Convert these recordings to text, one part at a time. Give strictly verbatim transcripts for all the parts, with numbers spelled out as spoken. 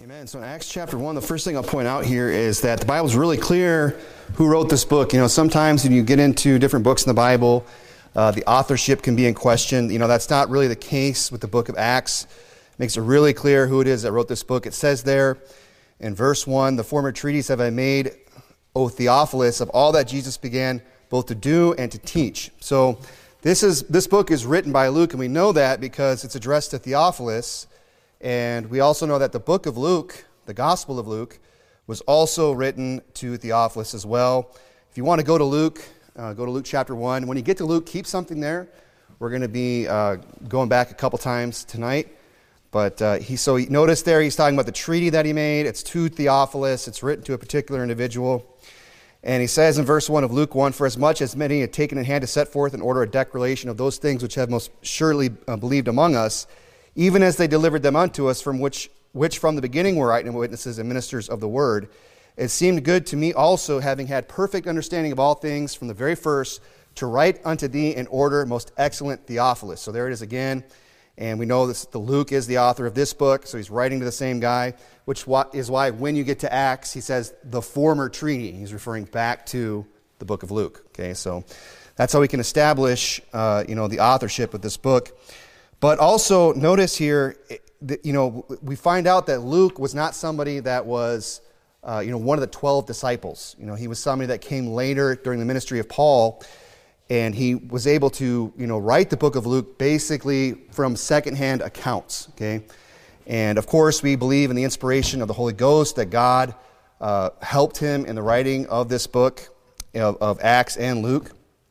Amen. So in Acts chapter one, the first thing I'll point out here is that the Bible's really clear who wrote this book. You know, sometimes when you get into different books in the Bible, uh, the authorship can be in question. You know, that's not really the case with the book of Acts. It makes it really clear who it is that wrote this book. It says there in verse one, "The former treatise have I made, O Theophilus, of all that Jesus began both to do and to teach." So this is this book is written by Luke, and we know that because it's addressed to Theophilus. And we also know that the book of Luke, the Gospel of Luke, was also written to Theophilus as well. If you want to go to Luke, uh, go to Luke chapter one. When you get to Luke, keep something there. We're going to be uh, going back a couple times tonight. But uh, he so he, notice there he's talking about the treaty that he made. It's to Theophilus. It's written to a particular individual. And he says in verse one of Luke one, "For as much as many had taken in hand to set forth and order a declaration of those things which have most surely uh, believed among us, even as they delivered them unto us, from which which from the beginning were eyewitnesses and ministers of the word, it seemed good to me also, having had perfect understanding of all things from the very first, to write unto thee in order, most excellent Theophilus." So there it is again. And we know this, the Luke is the author of this book, so he's writing to the same guy, which is why when you get to Acts, he says the former treaty. He's referring back to the book of Luke. Okay, so that's how we can establish, uh, you know, the authorship of this book. But also notice here, you know, we find out that Luke was not somebody that was, uh, you know, one of the twelve disciples. You know, he was somebody that came later during the ministry of Paul, and he was able to, you know, write the book of Luke basically from secondhand accounts. Okay, and of course we believe in the inspiration of the Holy Ghost, that God uh, helped him in the writing of this book of, of Acts and Luke.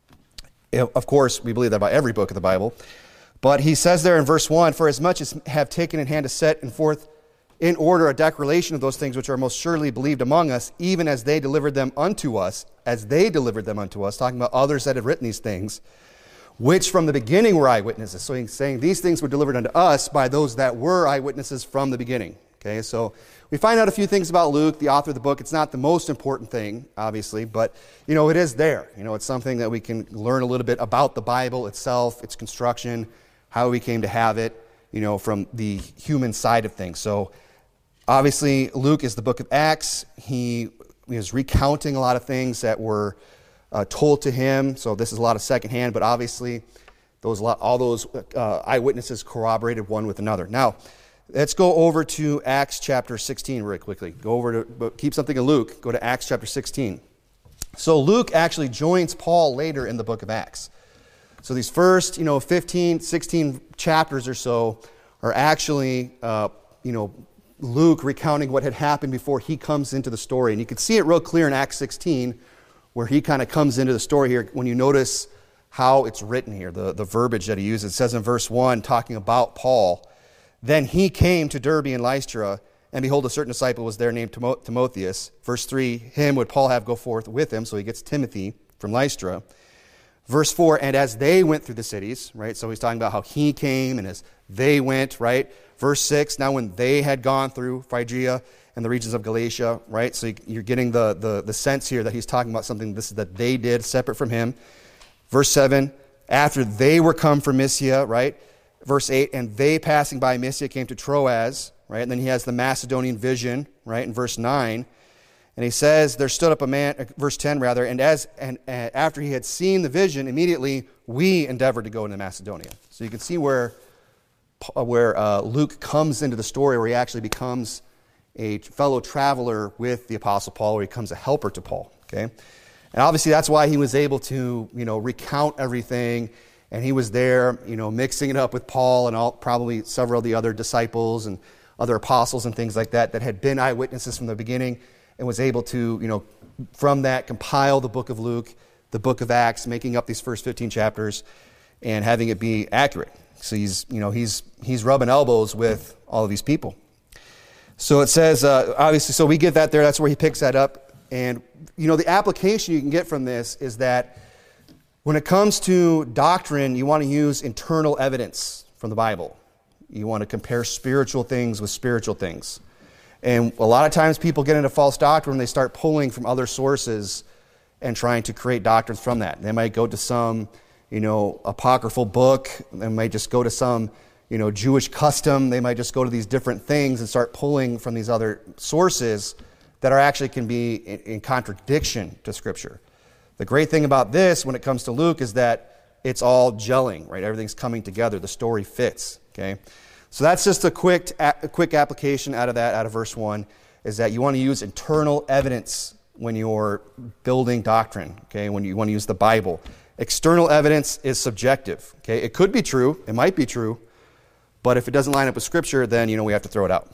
Of course, we believe that about every book of the Bible. But he says there in verse one, "For as much as have taken in hand to set and forth in order a declaration of those things which are most surely believed among us, even as they delivered them unto us," as they delivered them unto us, talking about others that had written these things, "which from the beginning were eyewitnesses." So he's saying these things were delivered unto us by those that were eyewitnesses from the beginning. Okay, so we find out a few things about Luke, the author of the book. It's not the most important thing, obviously, but, you know, it is there. You know, it's something that we can learn a little bit about the Bible itself, its construction, how we came to have it, you know, from the human side of things. So obviously Luke is the book of Acts. He is recounting a lot of things that were uh, told to him. So this is a lot of secondhand, but obviously those all those uh, eyewitnesses corroborated one with another. Now, let's go over to Acts chapter sixteen really quickly. Go over to, keep something in Luke, go to Acts chapter sixteen. So Luke actually joins Paul later in the book of Acts. So these first, you know, fifteen, sixteen chapters or so are actually, uh, you know, Luke recounting what had happened before he comes into the story. And you can see it real clear in Acts sixteen, where he kind of comes into the story here when you notice how it's written here, the, the verbiage that he uses. It says in verse one, talking about Paul, "Then he came to Derbe and Lystra, and behold, a certain disciple was there named Timo- Timotheus." Verse three, "Him would Paul have go forth with him," so he gets Timothy from Lystra. Verse four, "And as they went through the cities," right? So he's talking about how he came and as they went, right? Verse six, "Now when they had gone through Phrygia and the regions of Galatia," right? So you're getting the, the, the sense here that he's talking about something this is that they did separate from him. Verse seven, "After they were come from Mysia," right? Verse eight, "And they passing by Mysia came to Troas," right? And then he has the Macedonian vision, right? In verse nine. And he says, "There stood up a man," verse ten rather, "and as and uh, after he had seen the vision, immediately we endeavored to go into Macedonia." So you can see where where uh, Luke comes into the story, where he actually becomes a fellow traveler with the Apostle Paul, where he becomes a helper to Paul. Okay, and obviously that's why he was able to, you know, recount everything, and he was there, you know, mixing it up with Paul and all, probably several of the other disciples and other apostles and things like that that had been eyewitnesses from the beginning, and was able to, you know, from that compile the book of Luke, the book of Acts, making up these first fifteen chapters and having it be accurate. So he's, you know, he's he's rubbing elbows with all of these people. So it says, uh, obviously, so we get that there. That's where he picks that up. And, you know, the application you can get from this is that when it comes to doctrine, you want to use internal evidence from the Bible. You want to compare spiritual things with spiritual things. And a lot of times people get into false doctrine when they start pulling from other sources and trying to create doctrines from that. They might go to some, you know, apocryphal book. They might just go to some, you know, Jewish custom. They might just go to these different things and start pulling from these other sources that are actually can be in, in contradiction to Scripture. The great thing about this when it comes to Luke is that it's all gelling, right? Everything's coming together. The story fits, okay? So that's just a quick, a quick application out of that, out of verse one, is that you want to use internal evidence when you're building doctrine, okay? When you want to use the Bible. External evidence is subjective, okay? It could be true, it might be true, but if it doesn't line up with Scripture, then, you know, we have to throw it out.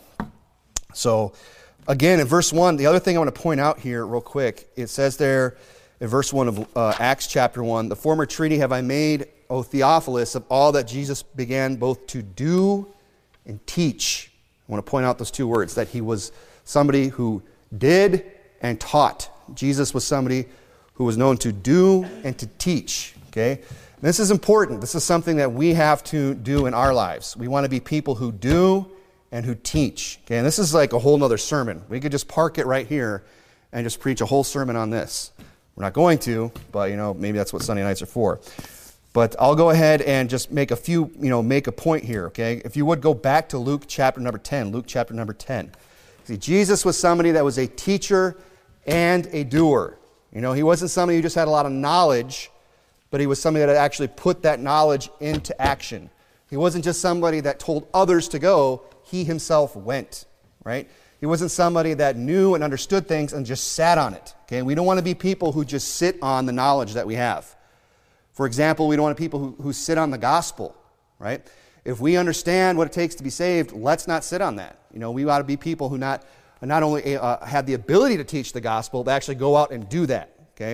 So, again, in verse one, the other thing I want to point out here real quick, it says there in verse one of uh, Acts chapter one, the former treaty have I made, O Theophilus, of all that Jesus began both to do and teach. I want to point out those two words, that he was somebody who did and taught. Jesus was somebody who was known to do and to teach, okay? This is important. This is something that we have to do in our lives. We want to be people who do and who teach, okay? And this is like a whole nother sermon. We could just park it right here and just preach a whole sermon on this. We're not going to, but, you know, maybe that's what Sunday nights are for. But I'll go ahead and just make a few, you know, make a point here, okay? If you would go back to Luke chapter number ten, Luke chapter number ten. See, Jesus was somebody that was a teacher and a doer. You know, he wasn't somebody who just had a lot of knowledge, but he was somebody that actually put that knowledge into action. He wasn't just somebody that told others to go, he himself went, right? He wasn't somebody that knew and understood things and just sat on it, okay? We don't want to be people who just sit on the knowledge that we have. For example, we don't want people who, who sit on the gospel, right? If we understand what it takes to be saved, let's not sit on that. You know, we ought to be people who not, not only uh, have the ability to teach the gospel, but actually go out and do that, okay?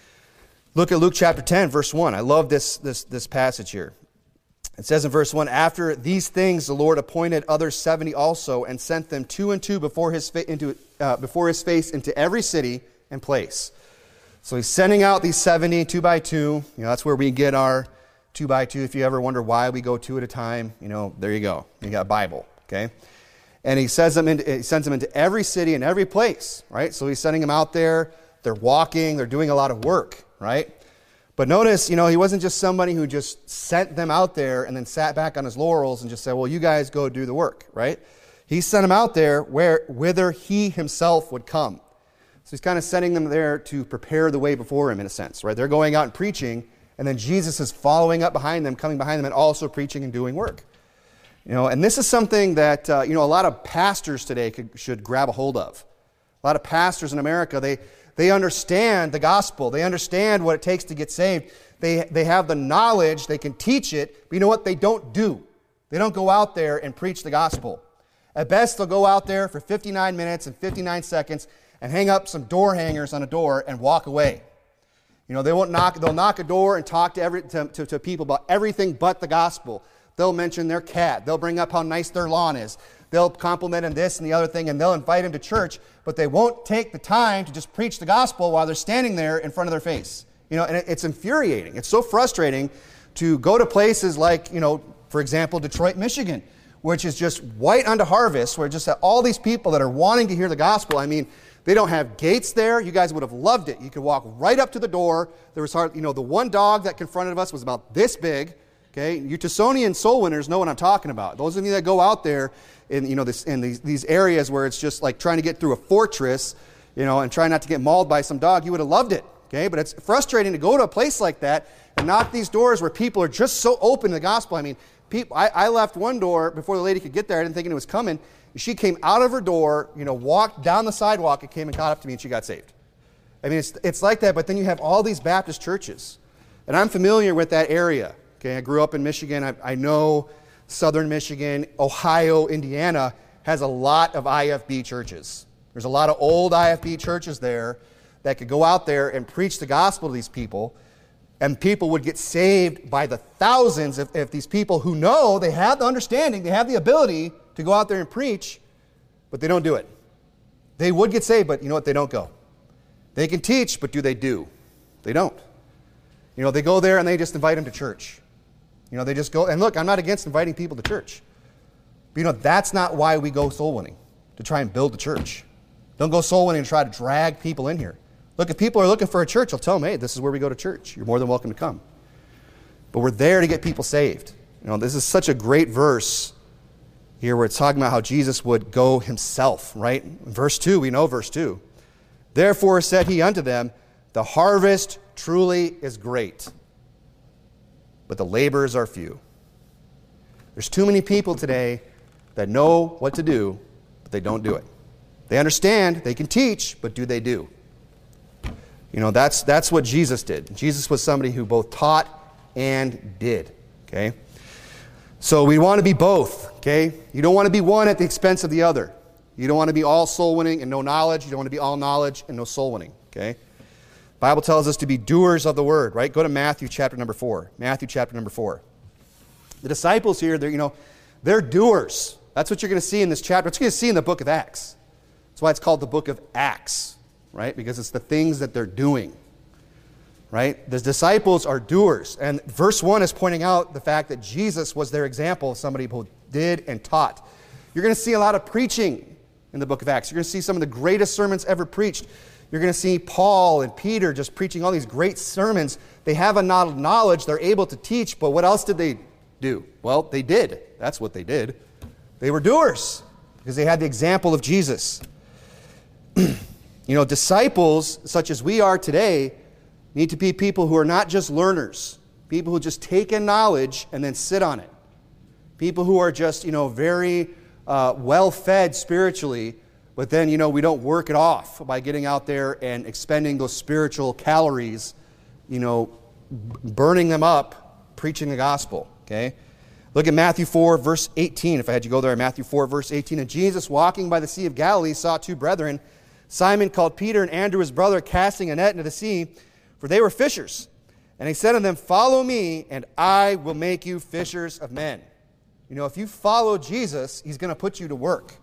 Look at Luke chapter ten, verse one. I love this, this, this passage here. It says in verse one, after these things the Lord appointed other seventy also, and sent them two and two before his, fa- into, uh, before his face into every city and place. So he's sending out these seventy, two by two. You know, that's where we get our two by two. If you ever wonder why we go two at a time, you know, there you go. You got a Bible, okay? And he says them into, he sends them into every city and every place, right? So he's sending them out there. They're walking. They're doing a lot of work, right? But notice, you know, he wasn't just somebody who just sent them out there and then sat back on his laurels and just said, well, you guys go do the work, right? He sent them out there where whither he himself would come. So he's kind of sending them there to prepare the way before him, in a sense, right? They're going out and preaching, and then Jesus is following up behind them, coming behind them, and also preaching and doing work. You know, and this is something that, uh, you know, a lot of pastors today could, should grab a hold of. A lot of pastors in America, they they understand the gospel. They understand what it takes to get saved. They, they have the knowledge. They can teach it. But you know what? They don't do. They don't go out there and preach the gospel. At best, they'll go out there for fifty-nine minutes and fifty-nine seconds and hang up some door hangers on a door and walk away. You know, they won't knock. They'll knock a door and talk to, every, to, to, to people about everything but the gospel. They'll mention their cat. They'll bring up how nice their lawn is. They'll compliment him this and the other thing, and they'll invite him to church, but they won't take the time to just preach the gospel while they're standing there in front of their face. You know, and it's infuriating. It's so frustrating to go to places like, you know, for example, Detroit, Michigan, which is just white unto harvest, where just all these people that are wanting to hear the gospel. I mean, they don't have gates there. You guys would have loved it. You could walk right up to the door. There was hard, you know, the one dog that confronted us was about this big. Okay, you Tucsonian soul winners know what I'm talking about. Those of you that go out there in, you know, this, in these, these areas where it's just like trying to get through a fortress, you know, and try not to get mauled by some dog, you would have loved it. Okay, but it's frustrating to go to a place like that and knock these doors where people are just so open to the gospel. I mean, people, I, I left one door before the lady could get there. I didn't think it was coming. She came out of her door, you know, walked down the sidewalk and came and caught up to me, and she got saved. I mean, it's it's like that. But then you have all these Baptist churches, and I'm familiar with that area. Okay, I grew up in Michigan. I, I know southern Michigan, Ohio, Indiana has a lot of I F B churches. There's a lot of old I F B churches there that could go out there and preach the gospel to these people, and people would get saved by the thousands if, if these people who know, they have the understanding, they have the ability to go out there and preach, but they don't do it. They would get saved, but you know what? They don't go. They can teach, but do they do? They don't. You know, they go there and they just invite them to church. You know, they just go, and look, I'm not against inviting people to church. But you know, that's not why we go soul winning, to try and build the church. Don't go soul winning and try to drag people in here. Look, if people are looking for a church, I'll tell them, hey, this is where we go to church. You're more than welcome to come. But we're there to get people saved. You know, this is such a great verse here where it's talking about how Jesus would go himself, right? Verse two, we know verse two. Therefore said he unto them, the harvest truly is great, but the laborers are few. There's too many people today that know what to do, but they don't do it. They understand, they can teach, but do they do? You know, that's that's what Jesus did. Jesus was somebody who both taught and did, okay? So we want to be both, okay? You don't want to be one at the expense of the other. You don't want to be all soul winning and no knowledge. You don't want to be all knowledge and no soul winning, okay? The Bible tells us to be doers of the word, right? Go to Matthew chapter number four. Matthew chapter number four. The disciples here, they're, you know, they're doers. That's what you're going to see in this chapter. That's what you're going to see in the book of Acts. That's why it's called the book of Acts, right? Because it's the things that they're doing, right? The disciples are doers. And verse one is pointing out the fact that Jesus was their example of somebody who did and taught. You're going to see a lot of preaching in the book of Acts. You're going to see some of the greatest sermons ever preached. You're going to see Paul and Peter just preaching all these great sermons. They have a lot of knowledge. They're able to teach. But what else did they do? Well, they did. That's what they did. They were doers because they had the example of Jesus. You know, disciples, such as we are today, need to be people who are not just learners, people who just take in knowledge and then sit on it. People who are just, you know, very uh, well-fed spiritually, but then, you know, we don't work it off by getting out there and expending those spiritual calories, you know, burning them up, preaching the gospel, okay? Look at Matthew four, verse eighteen. If I had you go there, Matthew four, verse eighteen. And Jesus, walking by the Sea of Galilee, saw two brethren, Simon called Peter and Andrew his brother, casting a net into the sea, for they were fishers. And he said unto them, follow me, and I will make you fishers of men. You know, if you follow Jesus, he's going to put you to work.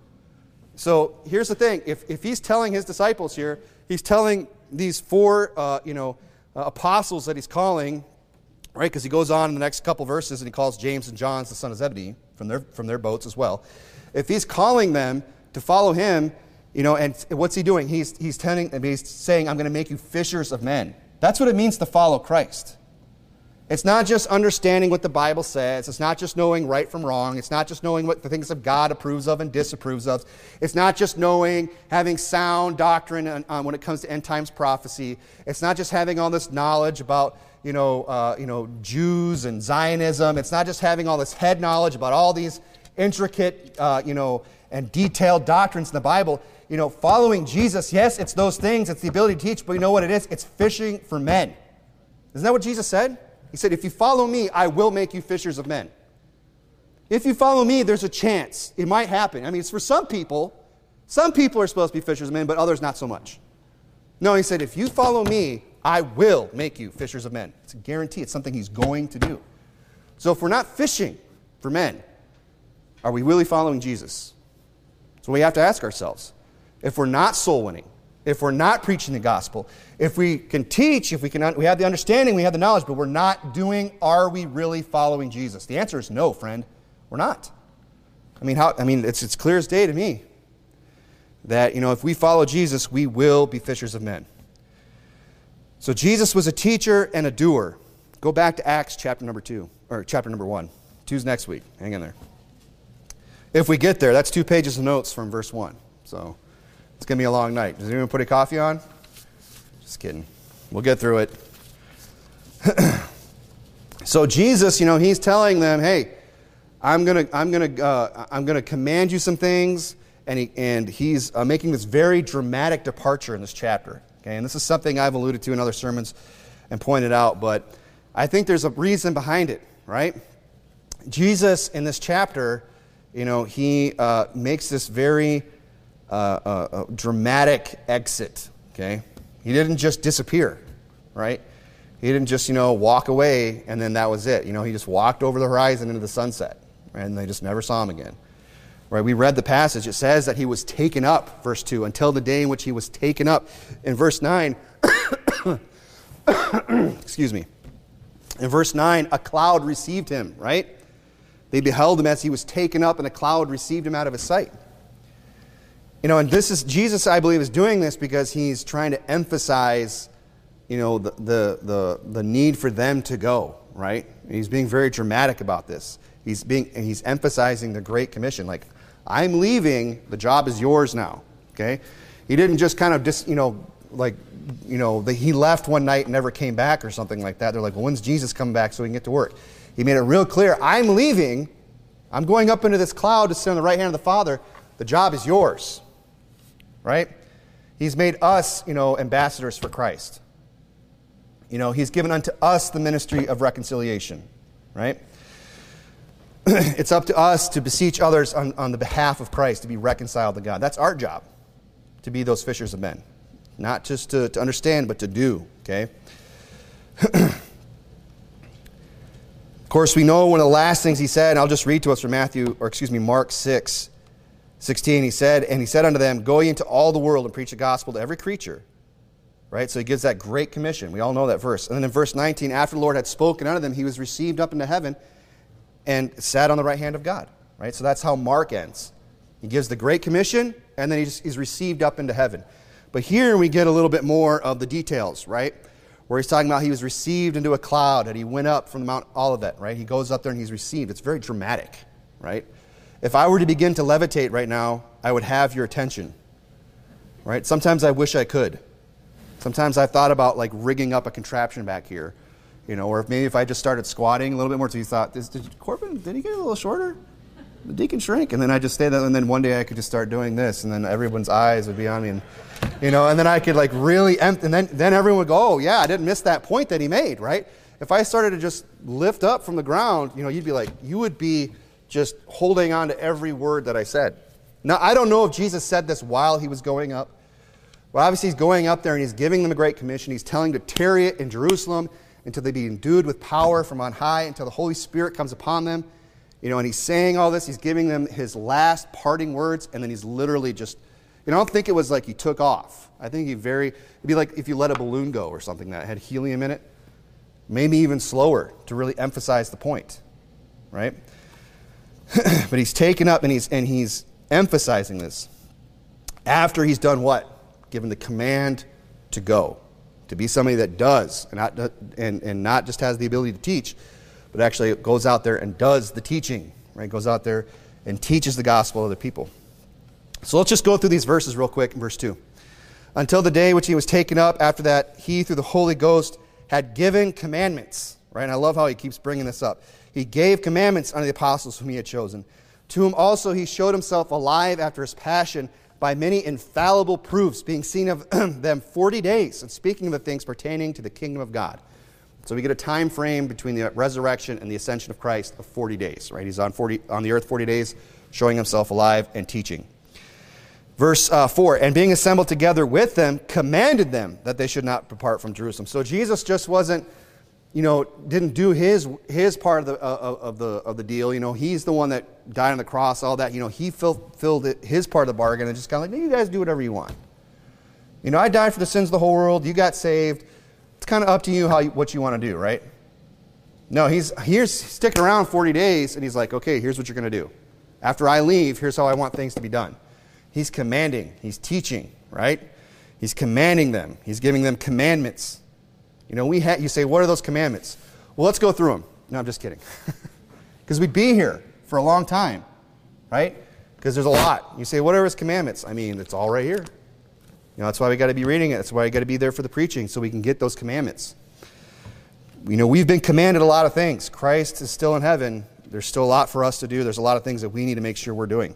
So here's the thing. If, if he's telling his disciples here, he's telling these four, uh, you know, uh, apostles that he's calling, right? Because he goes on in the next couple verses and he calls James and John, the son of Zebedee, from their, from their boats as well. If he's calling them to follow him, you know, and what's he doing? He's, he's, telling, he's saying, I'm going to make you fishers of men. That's what it means to follow Christ. It's not just understanding what the Bible says. It's not just knowing right from wrong. It's not just knowing what the things that God approves of and disapproves of. It's not just knowing, having sound doctrine on, on when it comes to end times prophecy. It's not just having all this knowledge about, you know, uh, you know, Jews and Zionism. It's not just having all this head knowledge about all these intricate, uh, you know, and detailed doctrines in the Bible. You know, following Jesus, yes, it's those things. It's the ability to teach, but you know what it is? It's fishing for men. Isn't that what Jesus said? He said, if you follow me, I will make you fishers of men. If you follow me, there's a chance. It might happen. I mean, it's for some people. Some people are supposed to be fishers of men, but others not so much. No, he said, if you follow me, I will make you fishers of men. It's a guarantee. It's something he's going to do. So if we're not fishing for men, are we really following Jesus? So we have to ask ourselves. If we're not soul winning, if we're not preaching the gospel, if we can teach, if we can, we have the understanding, we have the knowledge, but we're not doing, are we really following Jesus? The answer is no, friend. We're not. I mean, how? I mean, it's it's clear as day to me that, you know, if we follow Jesus, we will be fishers of men. So Jesus was a teacher and a doer. Go back to Acts chapter number two, or chapter number one. Two's next week. Hang in there. If we get there, that's two pages of notes from verse one. So it's going to be a long night. Does anyone put a coffee on? Just kidding. We'll get through it. So Jesus, you know, he's telling them, hey, I'm going to I'm going to uh, I'm going to command you some things, and he and he's uh, making this very dramatic departure in this chapter. Okay? And this is something I've alluded to in other sermons and pointed out, but I think there's a reason behind it, right? Jesus in this chapter, you know, he uh, makes this very Uh, uh, uh, dramatic exit, okay? He didn't just disappear, right? He didn't just, you know, walk away and then that was it. You know, he just walked over the horizon into the sunset, right? And they just never saw him again, right? We read the passage. It says that he was taken up, verse two, until the day in which he was taken up. In verse nine, excuse me, in verse nine, a cloud received him, right? They beheld him as he was taken up, and a cloud received him out of his sight. You know, and this is, Jesus, I believe, is doing this because he's trying to emphasize, you know, the, the, the, the need for them to go, right? He's being very dramatic about this. He's being, and he's emphasizing the Great Commission. Like, I'm leaving, the job is yours now, okay? He didn't just kind of just, you know, like, you know, the, he left one night and never came back or something like that. They're like, well, when's Jesus coming back so we can get to work? He made it real clear, I'm leaving, I'm going up into this cloud to sit on the right hand of the Father. The job is yours, right? He's made us, you know, ambassadors for Christ. You know, he's given unto us the ministry of reconciliation, right? It's up to us to beseech others on, on the behalf of Christ to be reconciled to God. That's our job, to be those fishers of men. Not just to, to understand, but to do, okay? Of course, we know one of the last things he said, and I'll just read to us from Matthew, or excuse me, Mark six, sixteen. He said, and he said unto them, go ye into all the world and preach the gospel to every creature. Right? So he gives that great commission. We all know that verse. And then in verse nineteen, after the Lord had spoken unto them, he was received up into heaven and sat on the right hand of God. Right? So that's how Mark ends. He gives the great commission, and then he just, he's received up into heaven. But here we get a little bit more of the details, right? Where he's talking about he was received into a cloud, and he went up from Mount Olivet, right? He goes up there and he's received. It's very dramatic, right? If I were to begin to levitate right now, I would have your attention, right? Sometimes I wish I could. Sometimes I've thought about like rigging up a contraption back here, you know, or if maybe if I just started squatting a little bit more, so you thought, did Corbin, did he get a little shorter? The deacon shrink, and then I just stay there, and then one day I could just start doing this, and then everyone's eyes would be on me, and you know, and then I could like really, empt- and then then everyone would go, oh yeah, I didn't miss that point that he made, right? If I started to just lift up from the ground, you know, you'd be like, you would be just holding on to every word that I said. Now I don't know if Jesus said this while he was going up. Well, obviously he's going up there and he's giving them a great commission. He's telling them to tarry it in Jerusalem until they be endued with power from on high, until the Holy Spirit comes upon them. You know, and he's saying all this. He's giving them his last parting words, and then he's literally just, you know, I don't think it was like he took off. I think he very, it'd be like if you let a balloon go or something that had helium in it. Maybe even slower to really emphasize the point, right? But he's taken up and he's and he's emphasizing this. After he's done what? Given the command to go, to be somebody that does, and not, and, and not just has the ability to teach, but actually goes out there and does the teaching, right? Goes out there and teaches the gospel to other people. So let's just go through these verses real quick in verse two. Until the day which he was taken up, after that he, through the Holy Ghost, had given commandments, right? And I love how he keeps bringing this up. He gave commandments unto the apostles whom he had chosen, to whom also he showed himself alive after his passion, by many infallible proofs, being seen of them forty days, and speaking of the things pertaining to the kingdom of God. So we get a time frame between the resurrection and the ascension of Christ of forty days, right? He's on forty on the earth forty days, showing himself alive and teaching. Verse uh, four, and being assembled together with them, commanded them that they should not depart from Jerusalem. So Jesus just wasn't, you know, didn't do his his part of the uh, of the of the deal. You know, he's the one that died on the cross, all that. You know, he fulfilled his part of the bargain, and just kind of like, you guys do whatever you want. You know, I died for the sins of the whole world. You got saved. It's kind of up to you how you, what you want to do, right? No, he's here's sticking around forty days, and he's like, okay, here's what you're going to do. After I leave, here's how I want things to be done. He's commanding. He's teaching, right? He's commanding them. He's giving them commandments. You know, we ha- you say, what are those commandments? Well, let's go through them. No, I'm just kidding. Because we'd be here for a long time, right? Because there's a lot. You say, what are his commandments? I mean, it's all right here. You know, that's why we got to be reading it. That's why we got to be there for the preaching, so we can get those commandments. You know, we've been commanded a lot of things. Christ is still in heaven. There's still a lot for us to do. There's a lot of things that we need to make sure we're doing.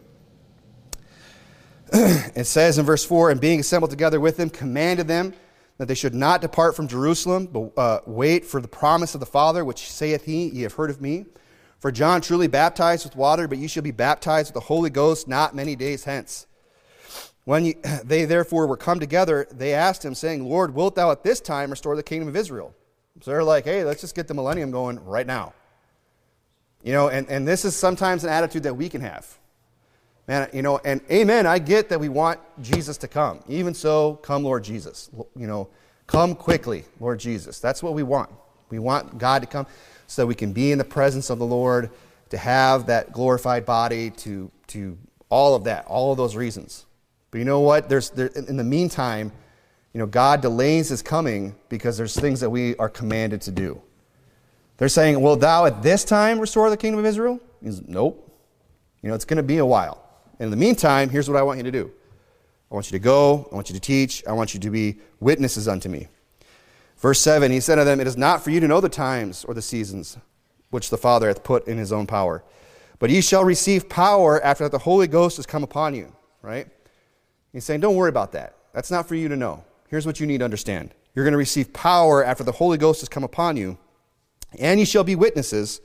It says in verse four, and being assembled together with them, commanded them that they should not depart from Jerusalem, but uh, wait for the promise of the Father, which saith he, ye have heard of me. For John truly baptized with water, but ye shall be baptized with the Holy Ghost not many days hence. When ye, they therefore were come together, they asked him, saying, Lord, wilt thou at this time restore the kingdom of Israel? So they're like, hey, let's just get the millennium going right now. You know, and, and this is sometimes an attitude that we can have. Man, you know, and amen, I get that we want Jesus to come. Even so, come, Lord Jesus. You know, come quickly, Lord Jesus. That's what we want. We want God to come so that we can be in the presence of the Lord, to have that glorified body, to to all of that, all of those reasons. But you know what? There's there, in the meantime, you know, God delays his coming because there's things that we are commanded to do. They're saying, will thou at this time restore the kingdom of Israel? He says, nope. You know, it's going to be a while. And in the meantime, here's what I want you to do. I want you to go. I want you to teach. I want you to be witnesses unto me. Verse seven, he said to them, it is not for you to know the times or the seasons which the Father hath put in his own power. But ye shall receive power after that the Holy Ghost has come upon you. Right? He's saying, don't worry about that. That's not for you to know. Here's what you need to understand. You're going to receive power after the Holy Ghost has come upon you. And ye shall be witnesses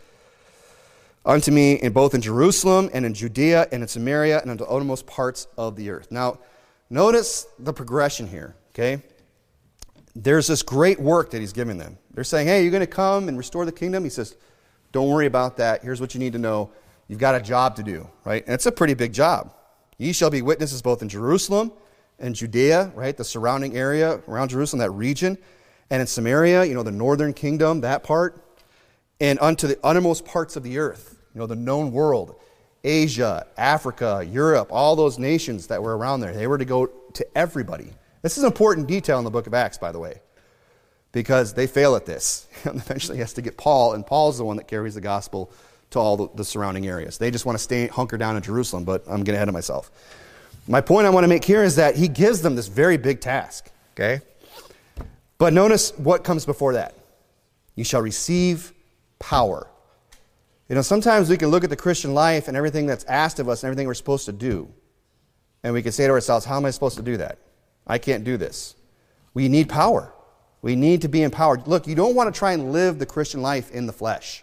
unto me in both in Jerusalem and in Judea and in Samaria and unto the uttermost parts of the earth. Now, notice the progression here, okay? There's this great work that he's giving them. They're saying, hey, you're going to come and restore the kingdom? He says, don't worry about that. Here's what you need to know. You've got a job to do, right? And it's a pretty big job. Ye shall be witnesses both in Jerusalem and Judea, right? The surrounding area around Jerusalem, that region. And in Samaria, you know, the northern kingdom, that part. And unto the uttermost parts of the earth, you know, the known world, Asia, Africa, Europe, all those nations that were around there. They were to go to everybody. This is an important detail in the book of Acts, by the way, because they fail at this. Eventually he has to get Paul, and Paul's the one that carries the gospel to all the, the surrounding areas. They just want to stay hunker down in Jerusalem, but I'm getting ahead of myself. My point I want to make here is that he gives them this very big task, okay? But notice what comes before that. You shall receive power. You know, sometimes we can look at the Christian life and everything that's asked of us and everything we're supposed to do, and we can say to ourselves, how am I supposed to do that? I can't do this. We need power. We need to be empowered. Look, you don't want to try and live the Christian life in the flesh.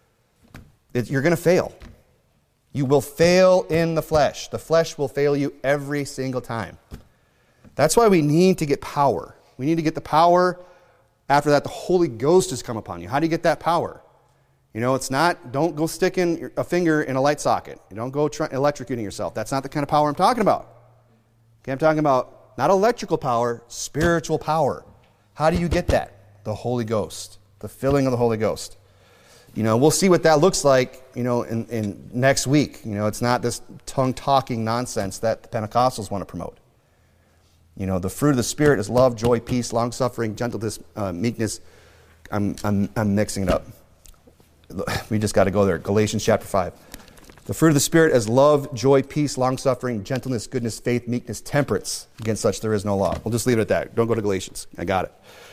It, you're going to fail. You will fail in the flesh. The flesh will fail you every single time. That's why we need to get power. We need to get the power. After that, the Holy Ghost has come upon you. How do you get that power? You know, it's not, don't go sticking a finger in a light socket. You don't go try, electrocuting yourself. That's not the kind of power I'm talking about. Okay, I'm talking about not electrical power, spiritual power. How do you get that? The Holy Ghost, the filling of the Holy Ghost. You know, we'll see what that looks like, you know, in, in next week. You know, it's not this tongue-talking nonsense that the Pentecostals want to promote. You know, the fruit of the Spirit is love, joy, peace, long-suffering, gentleness, uh, meekness. I'm, I'm, I'm mixing it up. We just got to go there. Galatians chapter five. The fruit of the Spirit is love, joy, peace, long-suffering, gentleness, goodness, faith, meekness, temperance. Against such there is no law. We'll just leave it at that. Don't go to Galatians. I got it.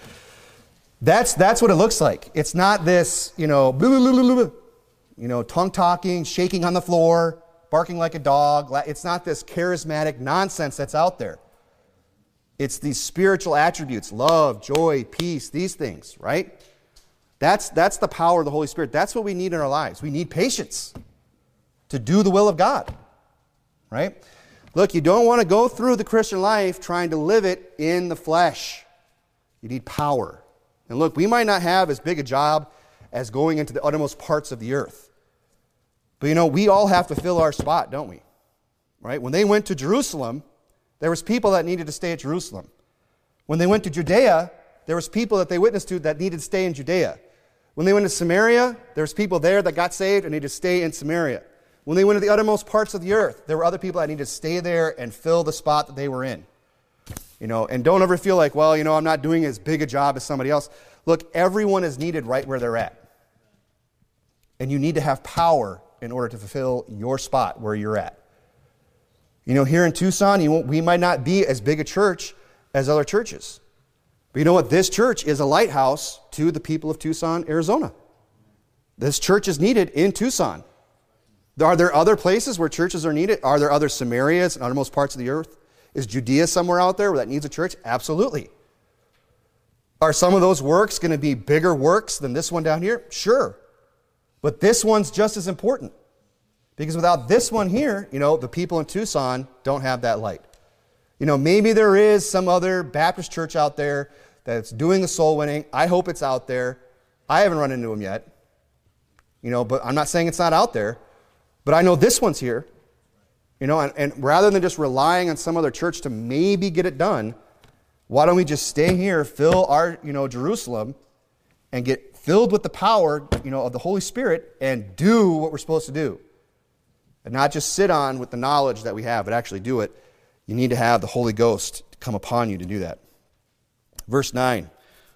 That's that's what it looks like. It's not this, you know, blah, blah, blah, blah, blah, you know, tongue-talking, shaking on the floor, barking like a dog. It's not this charismatic nonsense that's out there. It's these spiritual attributes, love, joy, peace, these things, right? That's, that's the power of the Holy Spirit. That's what we need in our lives. We need patience to do the will of God, right? Look, you don't want to go through the Christian life trying to live it in the flesh. You need power. And look, we might not have as big a job as going into the uttermost parts of the earth. But you know, we all have to fill our spot, don't we? Right? When they went to Jerusalem, there was people that needed to stay at Jerusalem. When they went to Judea, there was people that they witnessed to that needed to stay in Judea. When they went to Samaria, there was people there that got saved and needed to stay in Samaria. When they went to the uttermost parts of the earth, there were other people that needed to stay there and fill the spot that they were in. You know, and don't ever feel like, well, you know, I'm not doing as big a job as somebody else. Look, everyone is needed right where they're at. And you need to have power in order to fulfill your spot where you're at. You know, here in Tucson, you won't, we might not be as big a church as other churches. But you know what? This church is a lighthouse to the people of Tucson, Arizona. This church is needed in Tucson. Are there other places where churches are needed? Are there other Samarias and uttermost parts of the earth? Is Judea somewhere out there where that needs a church? Absolutely. Are some of those works going to be bigger works than this one down here? Sure. But this one's just as important. Because without this one here, you know, the people in Tucson don't have that light. You know, maybe there is some other Baptist church out there that's doing the soul winning. I hope it's out there. I haven't run into them yet. You know, but I'm not saying it's not out there. But I know this one's here. You know, and, and rather than just relying on some other church to maybe get it done, why don't we just stay here, fill our, you know, Jerusalem, and get filled with the power, you know, of the Holy Spirit and do what we're supposed to do. And not just sit on with the knowledge that we have, but actually do it. You need to have the Holy Ghost come upon you to do that. Verse nine.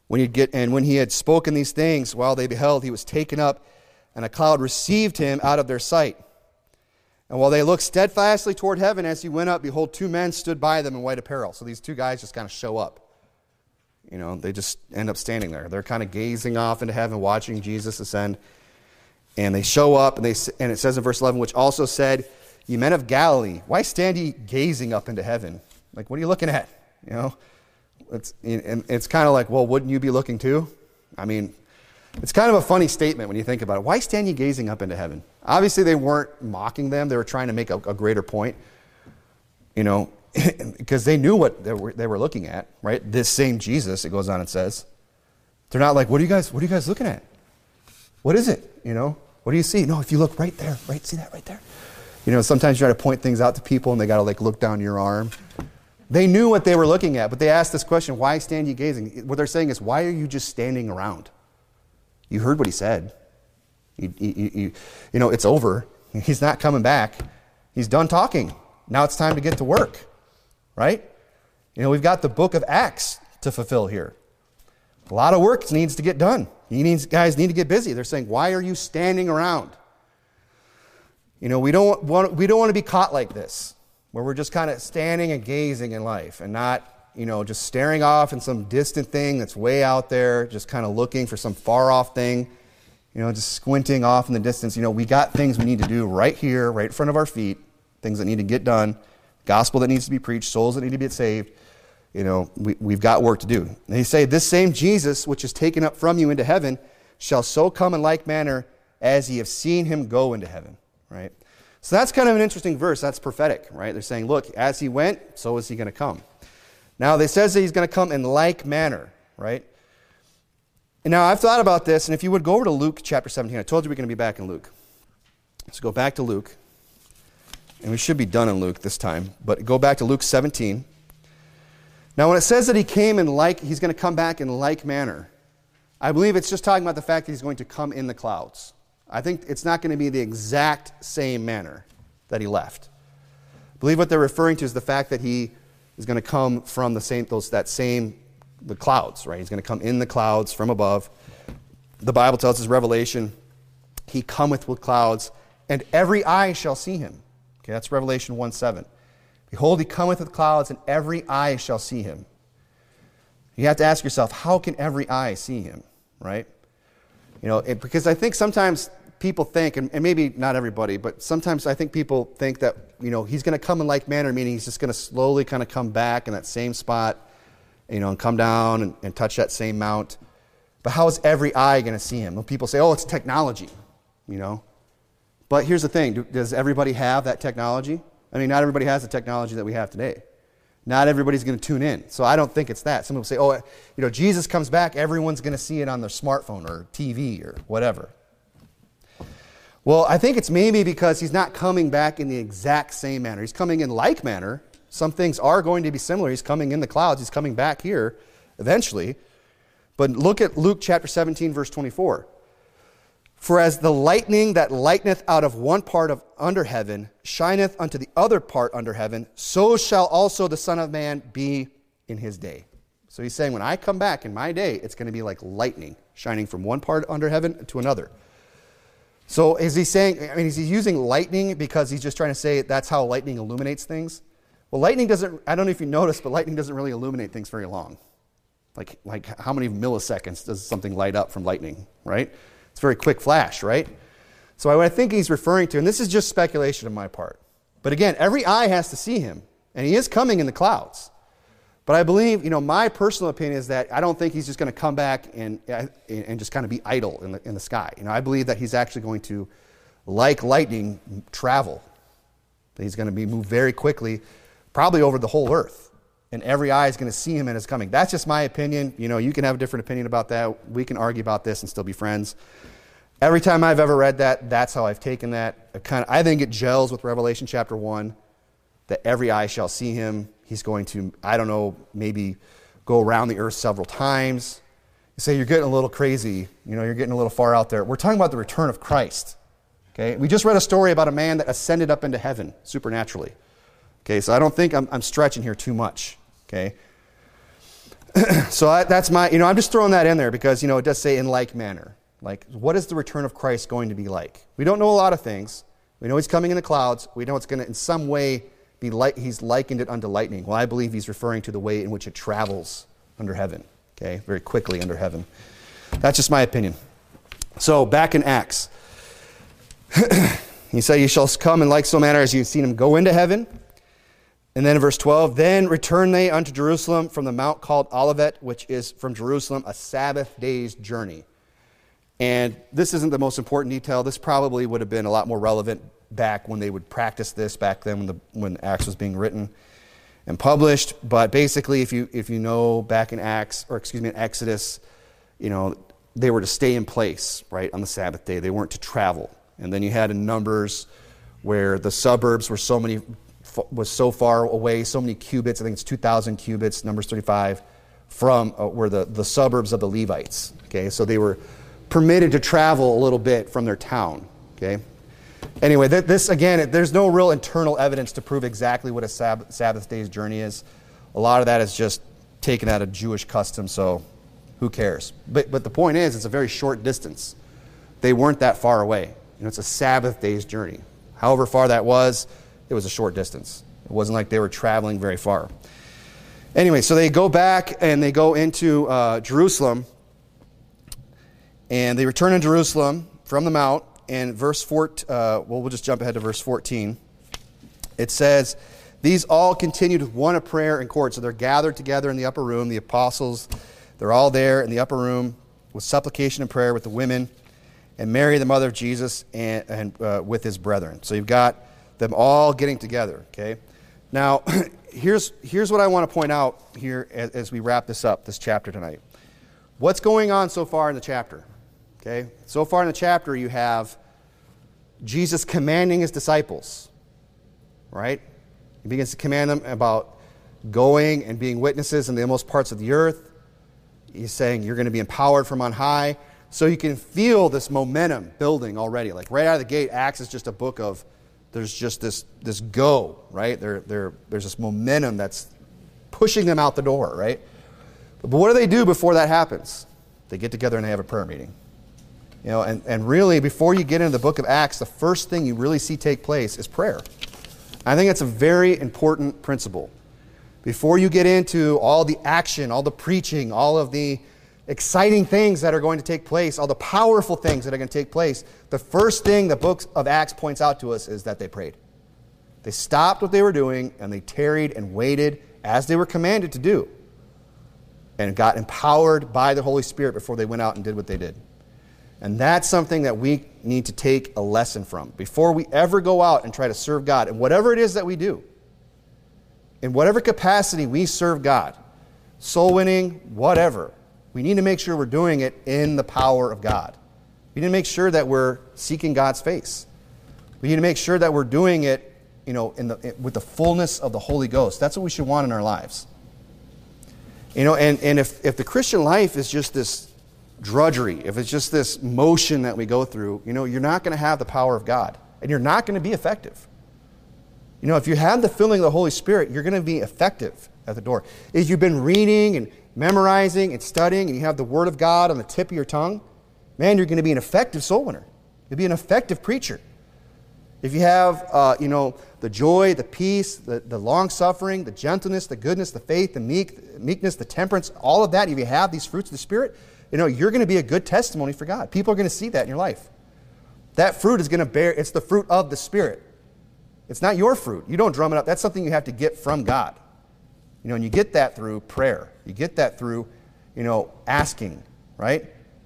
When he'd get, and when he had spoken these things, while they beheld, he was taken up, and a cloud received him out of their sight. And while they looked steadfastly toward heaven as he went up, behold, two men stood by them in white apparel. So these two guys just kind of show up. You know, they just end up standing there. They're kind of gazing off into heaven, watching Jesus ascend. And they show up, and, they, and it says in verse eleven, which also said, ye men of Galilee, why stand ye gazing up into heaven? Like, what are you looking at? You know, it's, and it's kind of like, well, wouldn't you be looking too? I mean, it's kind of a funny statement when you think about it. Why stand ye gazing up into heaven? Obviously, they weren't mocking them. They were trying to make a, a greater point, you know, because they knew what they were, they were looking at, right? This same Jesus, it goes on and says. They're not like, what are you guys, what are you guys looking at? What is it? You know, what do you see? No, if you look right there, right, see that right there? You know, sometimes you try to point things out to people and they got to like look down your arm. They knew what they were looking at, but they asked this question, why stand ye gazing? What they're saying is, why are you just standing around? You heard what he said. You, you, you, you know, it's over. He's not coming back. He's done talking. Now it's time to get to work, right? You know, we've got the book of Acts to fulfill here. A lot of work needs to get done. You needs, guys need to get busy. They're saying, why are you standing around? You know, we don't want, we don't want to be caught like this, where we're just kind of standing and gazing in life and not, you know, just staring off in some distant thing that's way out there, just kind of looking for some far off thing, you know, just squinting off in the distance. You know, we got things we need to do right here, right in front of our feet, things that need to get done, gospel that needs to be preached, souls that need to be saved. You know, we, we've got work to do. And they say, this same Jesus, which is taken up from you into heaven, shall so come in like manner as ye have seen him go into heaven, right? So that's kind of an interesting verse. That's prophetic, right? They're saying, look, as he went, so is he going to come. Now, they says that he's going to come in like manner, right? And now, I've thought about this, and if you would go over to Luke chapter seventeen, I told you we're going to be back in Luke. Let's go back to Luke. And we should be done in Luke this time, but go back to Luke seventeen. Now, when it says that he came in like, he's going to come back in like manner, I believe it's just talking about the fact that he's going to come in the clouds. I think it's not going to be the exact same manner that he left. I believe what they're referring to is the fact that he is going to come from the same, those, that same, the clouds, right? He's going to come in the clouds from above. The Bible tells us, Revelation, he cometh with clouds, and every eye shall see him. Okay, that's Revelation one seven. Behold, he cometh with clouds, and every eye shall see him. You have to ask yourself, how can every eye see him, right? You know, it, because I think sometimes people think, and, and maybe not everybody, but sometimes I think people think that, you know, he's going to come in like manner, meaning he's just going to slowly kind of come back in that same spot, you know, and come down and, and touch that same mount. But how is every eye going to see him? Well, people say, oh, it's technology, you know. But here's the thing. Do, does everybody have that technology? I mean, not everybody has the technology that we have today. Not everybody's going to tune in. So I don't think it's that. Some people say, oh, you know, Jesus comes back, everyone's going to see it on their smartphone or T V or whatever. Well, I think it's maybe because he's not coming back in the exact same manner. He's coming in like manner. Some things are going to be similar. He's coming in the clouds. He's coming back here eventually. But look at Luke chapter seventeen, verse twenty-four. For as the lightning that lighteneth out of one part of under heaven shineth unto the other part under heaven, so shall also the Son of Man be in his day. So he's saying, when I come back in my day, it's going to be like lightning shining from one part under heaven to another. So is he saying, I mean, is he using lightning because he's just trying to say that's how lightning illuminates things? Well, lightning doesn't, I don't know if you noticed, but lightning doesn't really illuminate things very long. Like, like how many milliseconds does something light up from lightning, right? It's a very quick flash, right? So what I think he's referring to, and this is just speculation on my part, but again, every eye has to see him, and he is coming in the clouds. But I believe, you know, my personal opinion is that I don't think he's just going to come back and and just kind of be idle in the in the sky. You know, I believe that he's actually going to, like lightning, travel. That he's going to be moved very quickly, probably over the whole earth, and every eye is going to see him and his coming. That's just my opinion. You know, you can have a different opinion about that. We can argue about this and still be friends. Every time I've ever read that, that's how I've taken that. I kind of, I think it gels with Revelation chapter one, that every eye shall see him. He's going to, I don't know, maybe go around the earth several times. You say, you're getting a little crazy. You know, you're getting a little far out there. We're talking about the return of Christ. Okay, we just read a story about a man that ascended up into heaven supernaturally. Okay, so I don't think I'm, I'm stretching here too much. Okay. so I, that's my, you know, I'm just throwing that in there because, you know, it does say in like manner. Like, what is the return of Christ going to be like? We don't know a lot of things. We know he's coming in the clouds. We know it's going to, in some way, be like, he's likened it unto lightning. Well, I believe he's referring to the way in which it travels under heaven, okay, very quickly under heaven. That's just my opinion. So, back in Acts. He said, "You shall come in like so manner as you've seen him go into heaven." And then in verse twelve, "Then return they unto Jerusalem from the mount called Olivet, which is from Jerusalem a Sabbath day's journey." And this isn't the most important detail. This probably would have been a lot more relevant back when they would practice this, back then when the when Acts was being written and published. But basically, if you if you know back in Acts, or excuse me, in Exodus, you know, they were to stay in place, right, on the Sabbath day. They weren't to travel. And then you had in Numbers where the suburbs were so many was so far away, so many cubits. I think it's two thousand cubits, Numbers thirty-five, from uh, were the, the suburbs of the Levites. Okay, so they were permitted to travel a little bit from their town. Okay. Anyway, th- this again, there's no real internal evidence to prove exactly what a Sab- Sabbath day's journey is. A lot of that is just taken out of Jewish custom, so who cares? But but the point is, it's a very short distance. They weren't that far away. You know, it's a Sabbath day's journey. However far that was, it was a short distance. It wasn't like they were traveling very far. Anyway, so they go back and they go into uh, Jerusalem, and they return in Jerusalem from the mount. And verse four, uh, well, we'll just jump ahead to verse fourteen. It says, "These all continued with one of prayer and court." So they're gathered together in the upper room. The apostles, they're all there in the upper room with supplication and prayer with the women, and Mary, the mother of Jesus, and, and uh, with his brethren. So you've got them all getting together, okay? Now, here's here's what I want to point out here as, as we wrap this up, this chapter tonight. What's going on so far in the chapter? Okay? So far in the chapter, you have Jesus commanding his disciples, right? He begins to command them about going and being witnesses in the inmost parts of the earth. He's saying you're going to be empowered from on high. So you can feel this momentum building already. Like right out of the gate, Acts is just a book of, there's just this this go, right? There, there, there's this momentum that's pushing them out the door, right? But, but what do they do before that happens? They get together and they have a prayer meeting. You know, and, and really, before you get into the book of Acts, the first thing you really see take place is prayer. I think it's a very important principle. Before you get into all the action, all the preaching, all of the exciting things that are going to take place, all the powerful things that are going to take place, the first thing the book of Acts points out to us is that they prayed. They stopped what they were doing and they tarried and waited as they were commanded to do, and got empowered by the Holy Spirit before they went out and did what they did. And that's something that we need to take a lesson from. Before we ever go out and try to serve God, and whatever it is that we do, in whatever capacity we serve God, soul winning, whatever, we need to make sure we're doing it in the power of God. We need to make sure that we're seeking God's face. We need to make sure that we're doing it, you know, in the, with the fullness of the Holy Ghost. That's what we should want in our lives. You know, and, and if, if the Christian life is just this drudgery, if it's just this motion that we go through, you know, you're not going to have the power of God, and you're not going to be effective. You know, if you have the filling of the Holy Spirit, you're going to be effective at the door. If you've been reading and memorizing and studying, and you have the Word of God on the tip of your tongue, man, you're going to be an effective soul winner. You'll be an effective preacher. If you have, uh, you know, the joy, the peace, the, the long-suffering, the gentleness, the goodness, the faith, the meek, meekness, the temperance, all of that, if you have these fruits of the Spirit, you know, you're going to be a good testimony for God. People are going to see that in your life. That fruit is going to bear, it's the fruit of the Spirit. It's not your fruit. You don't drum it up. That's something you have to get from God. You know, and you get that through prayer. You get that through, you know, asking, right?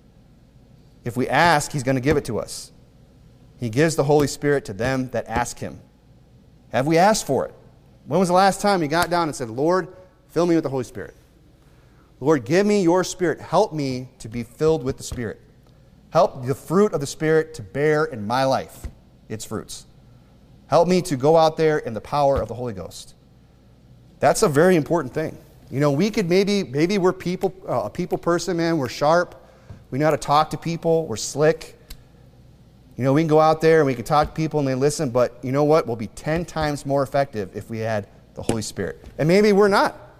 If we ask, He's going to give it to us. He gives the Holy Spirit to them that ask Him. Have we asked for it? When was the last time you got down and said, Lord, fill me with the Holy Spirit? Lord, give me your Spirit. Help me to be filled with the Spirit. Help the fruit of the Spirit to bear in my life its fruits. Help me to go out there in the power of the Holy Ghost. That's a very important thing. You know, we could maybe, maybe we're people, uh, a people person, man. We're sharp. We know how to talk to people. We're slick. You know, we can go out there and we can talk to people and they listen, but you know what? We'll be ten times more effective if we had the Holy Spirit. And maybe we're not.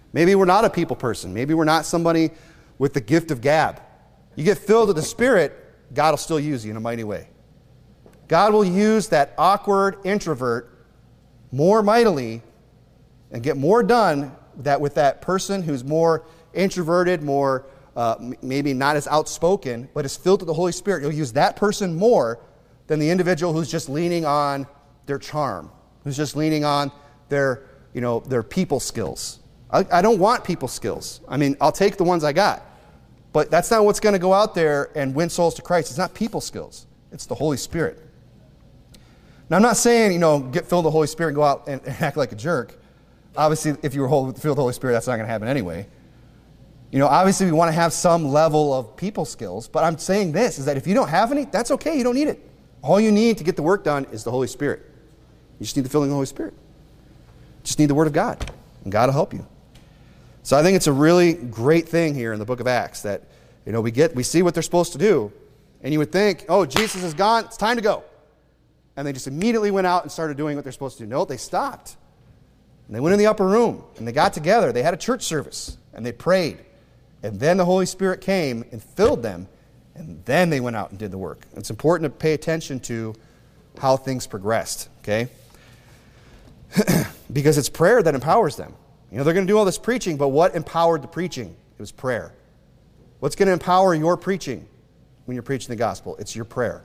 Maybe we're not a people person. Maybe we're not somebody with the gift of gab. You get filled with the Spirit, God will still use you in a mighty way. God will use that awkward introvert more mightily and get more done that with that person who's more introverted, more uh, maybe not as outspoken, but is filled with the Holy Spirit. You'll use that person more than the individual who's just leaning on their charm, who's just leaning on their, you know, their people skills. I, I don't want people skills. I mean, I'll take the ones I got. But that's not what's going to go out there and win souls to Christ. It's not people skills. It's the Holy Spirit. Now, I'm not saying, you know, get filled with the Holy Spirit and go out and, and act like a jerk. Obviously, if you were filled with the Holy Spirit, that's not going to happen anyway. You know, obviously, we want to have some level of people skills. But I'm saying this, is that if you don't have any, that's okay. You don't need it. All you need to get the work done is the Holy Spirit. You just need the filling of the Holy Spirit. You just need the Word of God. And God will help you. So I think it's a really great thing here in the book of Acts that, you know, we get, we see what they're supposed to do. And you would think, oh, Jesus is gone. It's time to go. And they just immediately went out and started doing what they're supposed to do. No, they stopped. And they went in the upper room. And they got together. They had a church service. And they prayed. And then the Holy Spirit came and filled them. And then they went out and did the work. It's important to pay attention to how things progressed. Okay? Because it's prayer that empowers them. You know, they're going to do all this preaching, but what empowered the preaching? It was prayer. What's going to empower your preaching when you're preaching the gospel? It's your prayer.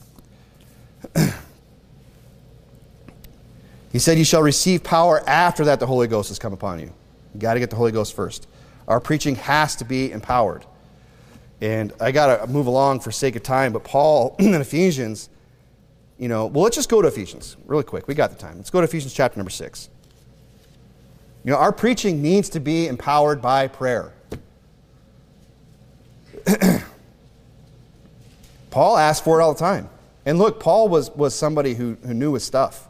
He said, you shall receive power after that the Holy Ghost has come upon you. You got to get the Holy Ghost first. Our preaching has to be empowered. And I got to move along for sake of time, but Paul in Ephesians, you know, well, let's just go to Ephesians really quick. We got the time. Let's go to Ephesians chapter number six. You know, our preaching needs to be empowered by prayer. Paul asked for it all the time. And look, Paul was, was somebody who, who knew his stuff.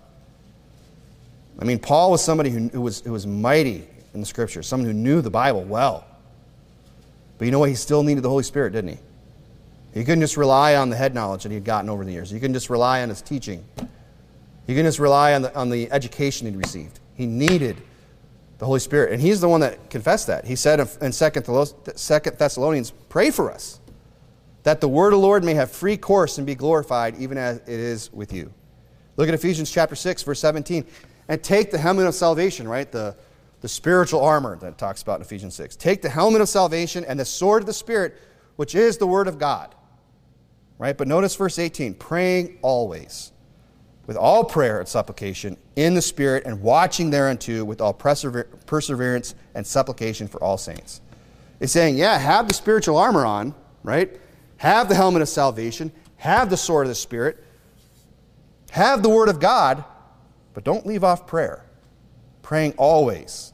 I mean, Paul was somebody who, who, was, who was mighty in the Scriptures, someone who knew the Bible well. But you know what? He still needed the Holy Spirit, didn't he? He couldn't just rely on the head knowledge that he had gotten over the years. He couldn't just rely on his teaching. He couldn't just rely on the, on the education he'd received. He needed the Holy Spirit. And he's the one that confessed that. He said in Second Thessalonians, pray for us, that the word of the Lord may have free course and be glorified, even as it is with you. Look at Ephesians chapter six, verse seventeen. And take the helmet of salvation, right? The, the spiritual armor that it talks about in Ephesians six. Take the helmet of salvation and the sword of the Spirit, which is the word of God. Right? But notice verse eighteen. Praying always, with all prayer and supplication in the Spirit, and watching thereunto with all persever- perseverance and supplication for all saints. It's saying, yeah, have the spiritual armor on, right? Have the helmet of salvation. Have the sword of the Spirit. Have the Word of God, but don't leave off prayer. Praying always,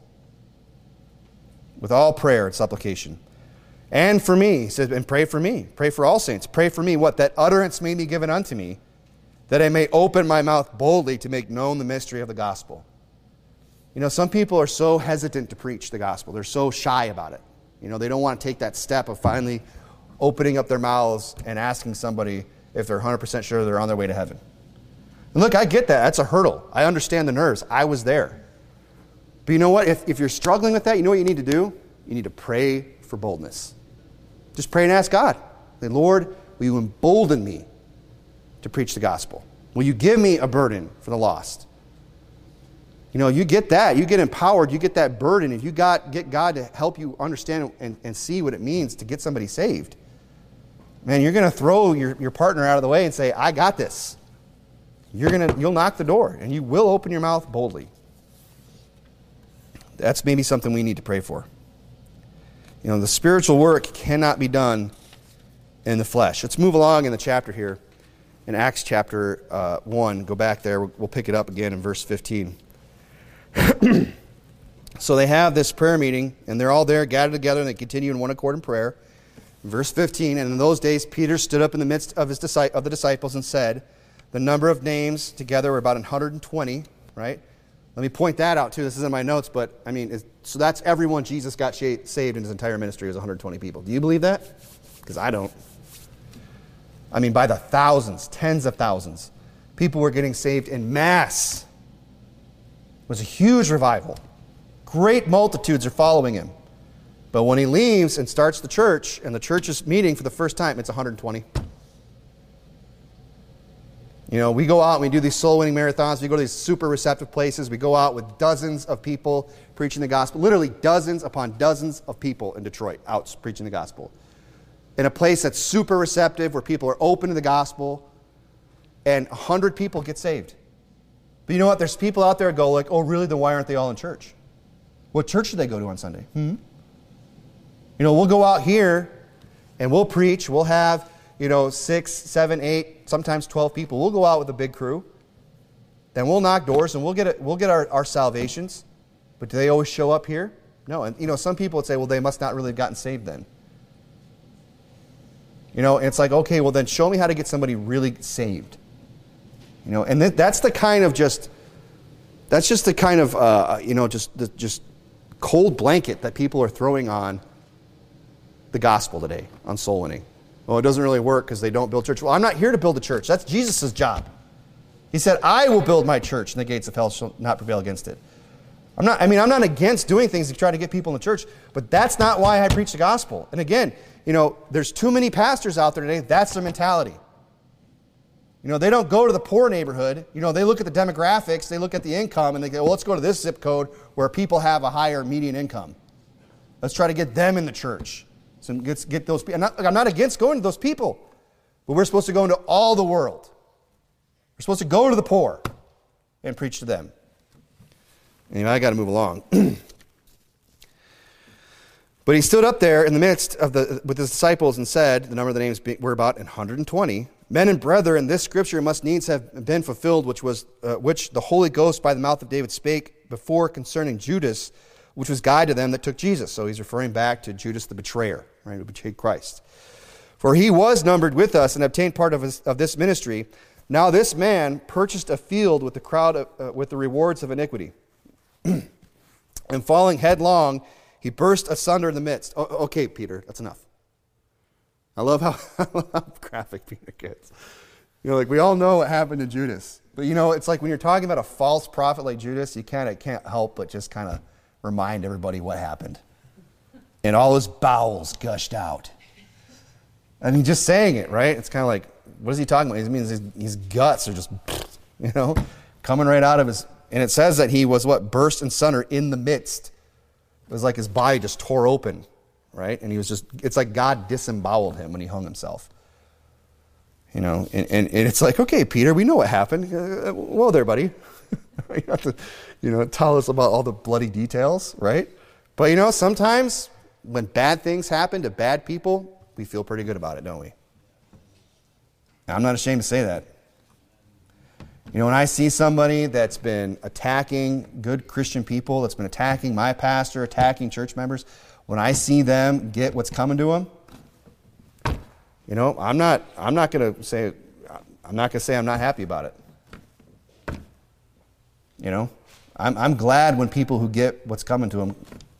with all prayer and supplication. And for me, he says, and pray for me. Pray for all saints. Pray for me, what? That utterance may be given unto me, that I may open my mouth boldly to make known the mystery of the gospel. You know, some people are so hesitant to preach the gospel. They're so shy about it. You know, they don't want to take that step of finally opening up their mouths and asking somebody if they're one hundred percent sure they're on their way to heaven. And look, I get that. That's a hurdle. I understand the nerves. I was there. But you know what? If, if you're struggling with that, you know what you need to do? You need to pray for boldness. Just pray and ask God. Say, Lord, will you embolden me to preach the gospel? Will you give me a burden for the lost? You know, you get that. You get empowered. You get that burden. If you got, get God to help you understand and, and see what it means to get somebody saved, man, you're going to throw your, your partner out of the way and say, I got this. You're gonna, you'll knock the door, and you will open your mouth boldly. That's maybe something we need to pray for. You know, the spiritual work cannot be done in the flesh. Let's move along in the chapter here. In Acts chapter uh, one, go back there. We'll pick it up again in verse fifteen. So they have this prayer meeting, and they're all there gathered together, and they continue in one accord in prayer. In verse fifteen, and in those days Peter stood up in the midst of, his of the disciples and said, the number of names together were about one hundred twenty, right? Let me point that out too. This is in my notes, but I mean, so that's everyone Jesus got saved in his entire ministry was one hundred twenty people. Do you believe that? Because I don't. I mean, by the thousands, tens of thousands. People were getting saved in mass. It was a huge revival. Great multitudes are following him. But when he leaves and starts the church, and the church is meeting for the first time, it's one hundred twenty. You know, we go out and we do these soul-winning marathons. We go to these super receptive places. We go out with dozens of people preaching the gospel. Literally dozens upon dozens of people in Detroit out preaching the gospel. In a place that's super receptive, where people are open to the gospel, and one hundred people get saved. But you know what? There's people out there that go like, oh, really? Then why aren't they all in church? What church do they go to on Sunday? Hmm? You know, we'll go out here and we'll preach. We'll have, you know, six, seven, eight, sometimes twelve people. We'll go out with a big crew. Then we'll knock doors and we'll get it, we'll get our, our salvations. But do they always show up here? No. And, you know, some people would say, well, they must not really have gotten saved then. You know, and it's like, okay, well, then show me how to get somebody really saved. You know, and th- that's the kind of just, that's just the kind of, uh, you know, just the, just cold blanket that people are throwing on the gospel today, on soul winning. Well, it doesn't really work because they don't build church. Well, I'm not here to build a church. That's Jesus' job. He said, I will build my church, and the gates of hell shall not prevail against it. I'm not, I mean, I'm not against doing things to try to get people in the church, but that's not why I preach the gospel. And again, you know, there's too many pastors out there today. That's their mentality. You know, they don't go to the poor neighborhood. You know, they look at the demographics, they look at the income, and they go, well, let's go to this zip code where people have a higher median income. Let's try to get them in the church. So get, get those people. I'm not, I'm not against going to those people, but we're supposed to go into all the world. We're supposed to go to the poor and preach to them. Anyway, I got to move along. But he stood up there in the midst of the with his disciples and said, the number of the names were about one hundred twenty. Men and brethren, this scripture must needs have been fulfilled, which was uh, which the Holy Ghost by the mouth of David spake before concerning Judas, which was guide to them that took Jesus. So he's referring back to Judas the betrayer, right, who betrayed Christ. For he was numbered with us and obtained part of, his, of this ministry. Now this man purchased a field with the crowd of, uh, with the rewards of iniquity. And falling headlong, he burst asunder in the midst. Oh, okay, Peter, that's enough. I love how, I love how graphic Peter gets. You know, like we all know what happened to Judas. But you know, it's like when you're talking about a false prophet like Judas, you kind of can't help but just kind of remind everybody what happened. And all his bowels gushed out. I mean, just saying it, right? It's kind of like, what is he talking about? It means his, his guts are just, you know, coming right out of his... And it says that he was what? Burst asunder in the midst. It was like his body just tore open, right? And he was just, it's like God disemboweled him when he hung himself. You know, and, and, and it's like, okay, Peter, we know what happened. Uh, well there, buddy. You have to, you know, tell us about all the bloody details, right? But you know, sometimes when bad things happen to bad people, we feel pretty good about it, don't we? Now, I'm not ashamed to say that. You know, when I see somebody that's been attacking good Christian people, that's been attacking my pastor, attacking church members, when I see them get what's coming to them, you know, I'm not I'm not going to say I'm not going to say I'm not happy about it. You know, I'm I'm glad when people who get what's coming to them,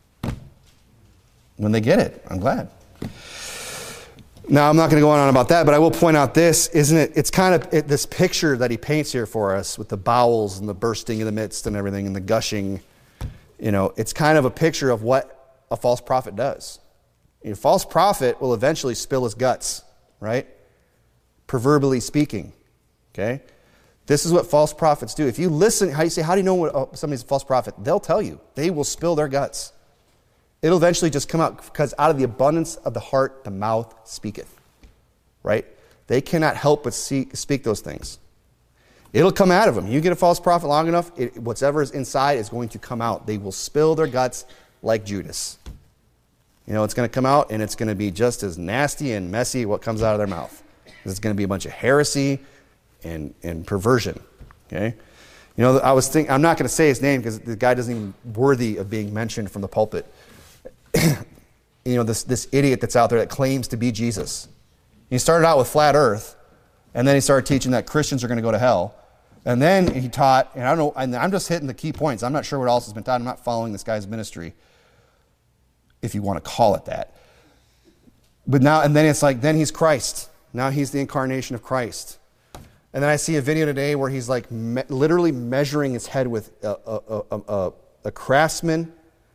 when they get it, I'm glad. Now, I'm not going to go on about that, but I will point out this, isn't it? It's kind of it, this picture that he paints here for us with the bowels and the bursting in the midst and everything and the gushing. You know, it's kind of a picture of what a false prophet does. A false prophet will eventually spill his guts, right? Proverbially speaking, okay? This is what false prophets do. If you listen, how you say, how do you know what oh, somebody's a false prophet? They'll tell you. They will spill their guts. It'll eventually just come out because out of the abundance of the heart, the mouth speaketh. Right? They cannot help but see, speak those things. It'll come out of them. You get a false prophet long enough, it, whatever is inside is going to come out. They will spill their guts like Judas. You know, it's going to come out and it's going to be just as nasty and messy what comes out of their mouth. It's going to be a bunch of heresy and, and perversion. Okay? You know, I was thinking, I'm not going to say his name because the guy doesn't even worthy of being mentioned from the pulpit. You know, this, this idiot that's out there that claims to be Jesus. He started out with flat earth, and then he started teaching that Christians are going to go to hell. And then he taught, and I don't know, and I'm just hitting the key points. I'm not sure what else has been taught. I'm not following this guy's ministry, if you want to call it that. But now, and then it's like, then he's Christ. Now he's the incarnation of Christ. And then I see a video today where he's like me- literally measuring his head with a, a, a, a, a craftsman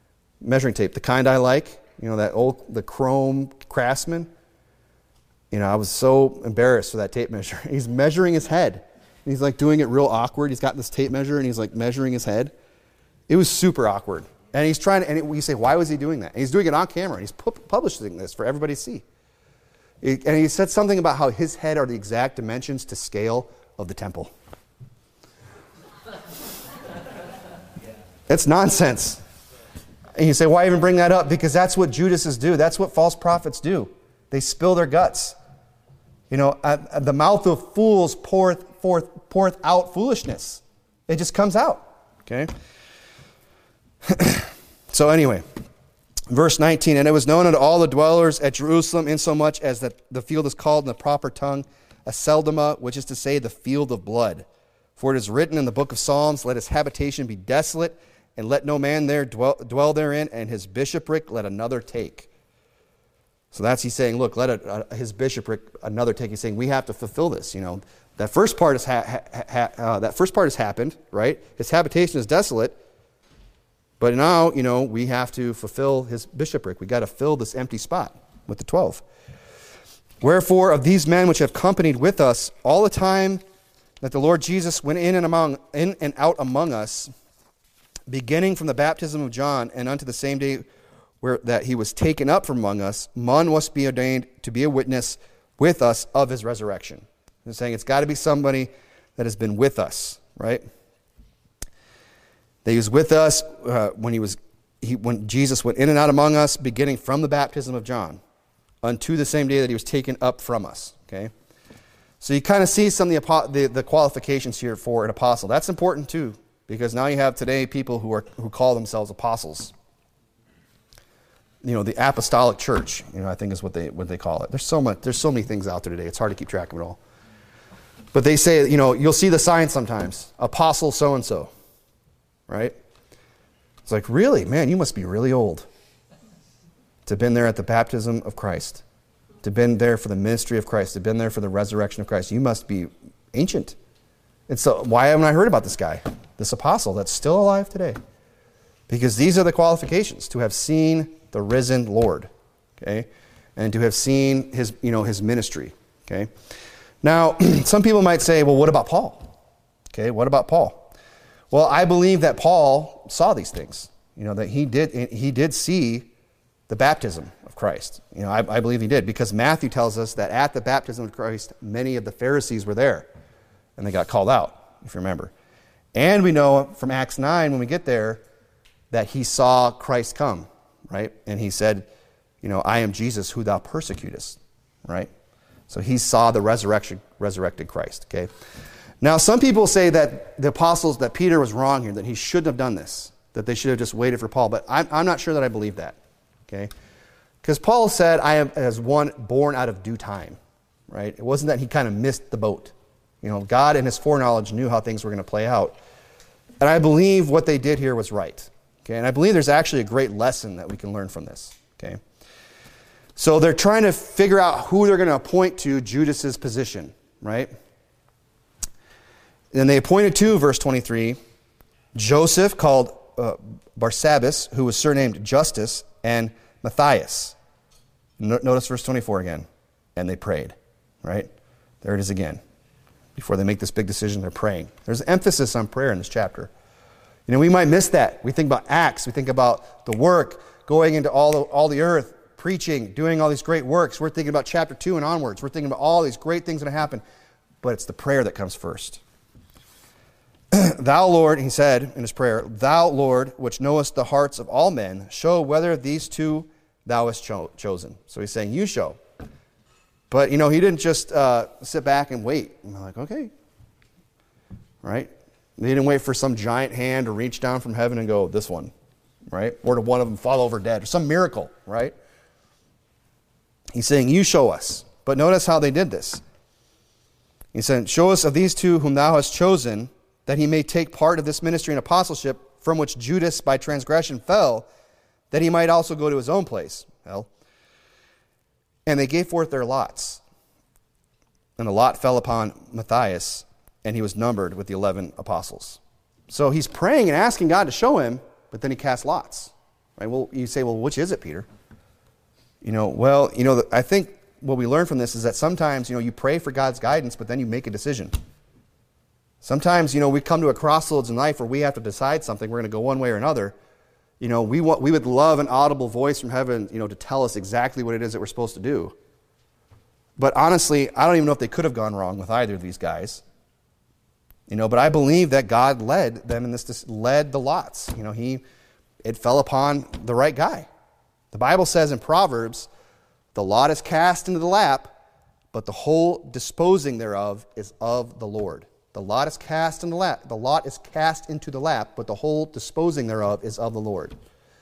measuring tape, the kind I like, you know, that old, the chrome Craftsman. You know, I was so embarrassed for that tape measure. He's measuring his head. And he's like doing it real awkward. He's got this tape measure and he's like measuring his head. It was super awkward. And he's trying to, and it, you say, why was he doing that? And he's doing it on camera. And he's pu- publishing this for everybody to see. It, and he said something about how his head are the exact dimensions to scale of the temple. It's nonsense. And you say, why even bring that up? Because that's what Judases do. That's what false prophets do. They spill their guts. You know, at, at the mouth of fools poureth, forth, poureth out foolishness. It just comes out. Okay? So anyway, verse nineteen, and it was known unto all the dwellers at Jerusalem, insomuch as that the field is called in the proper tongue Aceldama, which is to say, the field of blood. For it is written in the book of Psalms, let his habitation be desolate, and let no man there dwell, dwell therein, and his bishopric let another take. So that's he's saying, look, let a, a, his bishopric another take. He's saying we have to fulfill this. You know, that first part is ha, ha, ha, uh, that first part has happened, right? His habitation is desolate, but now you know we have to fulfill his bishopric. We got to fill this empty spot with the twelve. Wherefore, of these men which have companied with us all the time that the Lord Jesus went in and among in and out among us, beginning from the baptism of John and unto the same day where that he was taken up from among us, one must be ordained to be a witness with us of his resurrection. He's saying it's got to be somebody that has been with us, right? That he was with us uh, when he was he, when Jesus went in and out among us, beginning from the baptism of John, unto the same day that he was taken up from us. Okay, so you kind of see some of the, the the qualifications here for an apostle. That's important too, because now you have today people who are who call themselves apostles. You know, the apostolic church, you know, I think is what they what they call it. There's so much, there's so many things out there today. It's hard to keep track of it all. But they say, you know, you'll see the sign sometimes, apostle so-and-so, right? It's like, really? Man, you must be really old to have been there at the baptism of Christ, to have been there for the ministry of Christ, to have been there for the resurrection of Christ. You must be ancient. And so why haven't I heard about this guy, this apostle that's still alive today? Because these are the qualifications, to have seen the risen Lord, okay, and to have seen his, you know, his ministry, okay. Now, some people might say, well, what about Paul? Okay, what about Paul? Well, I believe that Paul saw these things, you know, that he did he did see the baptism of Christ. You know, I, I believe he did, because Matthew tells us that at the baptism of Christ, many of the Pharisees were there, and they got called out, if you remember. And we know from Acts nine, when we get there, that he saw Christ come. Right? And he said, you know, I am Jesus who thou persecutest. Right? So he saw the resurrection, resurrected Christ. Okay? Now, some people say that the apostles, that Peter was wrong here, that he shouldn't have done this, that they should have just waited for Paul. But I'm, I'm not sure that I believe that. Okay? Because Paul said, I am as one born out of due time. Right? It wasn't that he kind of missed the boat. You know, God in his foreknowledge knew how things were going to play out. And I believe what they did here was right. Okay, and I believe there's actually a great lesson that we can learn from this. Okay, so they're trying to figure out who they're going to appoint to Judas's position, right? And they appointed to, verse twenty-three, Joseph, called uh, Barsabbas, who was surnamed Justus, and Matthias. No, notice verse twenty-four again. And they prayed, right? There it is again. Before they make this big decision, they're praying. There's emphasis on prayer in this chapter. You know, we might miss that. We think about Acts. We think about the work, going into all the, all the earth, preaching, doing all these great works. We're thinking about chapter two and onwards. We're thinking about all these great things that happen. But it's the prayer that comes first. Thou, Lord, he said in his prayer, Thou, Lord, which knowest the hearts of all men, show whether these two thou hast cho- chosen. So he's saying, you show. But, you know, he didn't just uh, sit back and wait. And I'm like, okay. Right? They didn't wait for some giant hand to reach down from heaven and go, this one, right? Or to one of them fall over dead, or some miracle, right? He's saying, you show us. But notice how they did this. He said, show us of these two whom thou hast chosen, that he may take part of this ministry and apostleship, from which Judas by transgression fell, that he might also go to his own place. Hell. And they gave forth their lots. And the lot fell upon Matthias, and he was numbered with the eleven apostles. So he's praying and asking God to show him, but then he casts lots. Right? Well, you say, well, which is it, Peter? You know, well, you know, I think what we learn from this is that sometimes, you know, you pray for God's guidance, but then you make a decision. Sometimes, you know, we come to a crossroads in life where we have to decide something. We're going to go one way or another. You know, we want, we would love an audible voice from heaven, you know, to tell us exactly what it is that we're supposed to do. But honestly, I don't even know if they could have gone wrong with either of these guys. You know, but I believe that God led them in this, led the lots. You know, he, it fell upon the right guy. The Bible says in Proverbs, the lot is cast into the lap, but the whole disposing thereof is of the Lord. The lot is cast in the lap. The lot is cast into the lap, but the whole disposing thereof is of the Lord.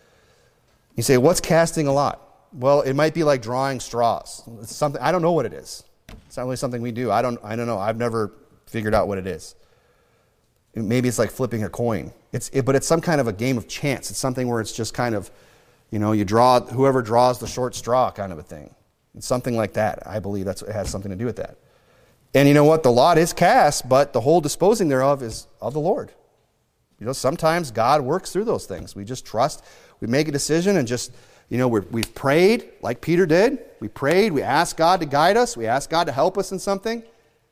You say, what's casting a lot? Well, it might be like drawing straws. It's something I don't know what it is. It's not really something we do. I don't. I don't know. I've never figured out what it is. Maybe it's like flipping a coin. It's it, but it's some kind of a game of chance. It's something where it's just kind of, you know, you draw whoever draws the short straw kind of a thing. It's something like that. I believe that's it has something to do with that. And you know what? The lot is cast, but the whole disposing thereof is of the Lord. You know, sometimes God works through those things. We just trust. We make a decision and just, you know, we're, we've prayed like Peter did. We prayed. We asked God to guide us. We asked God to help us in something.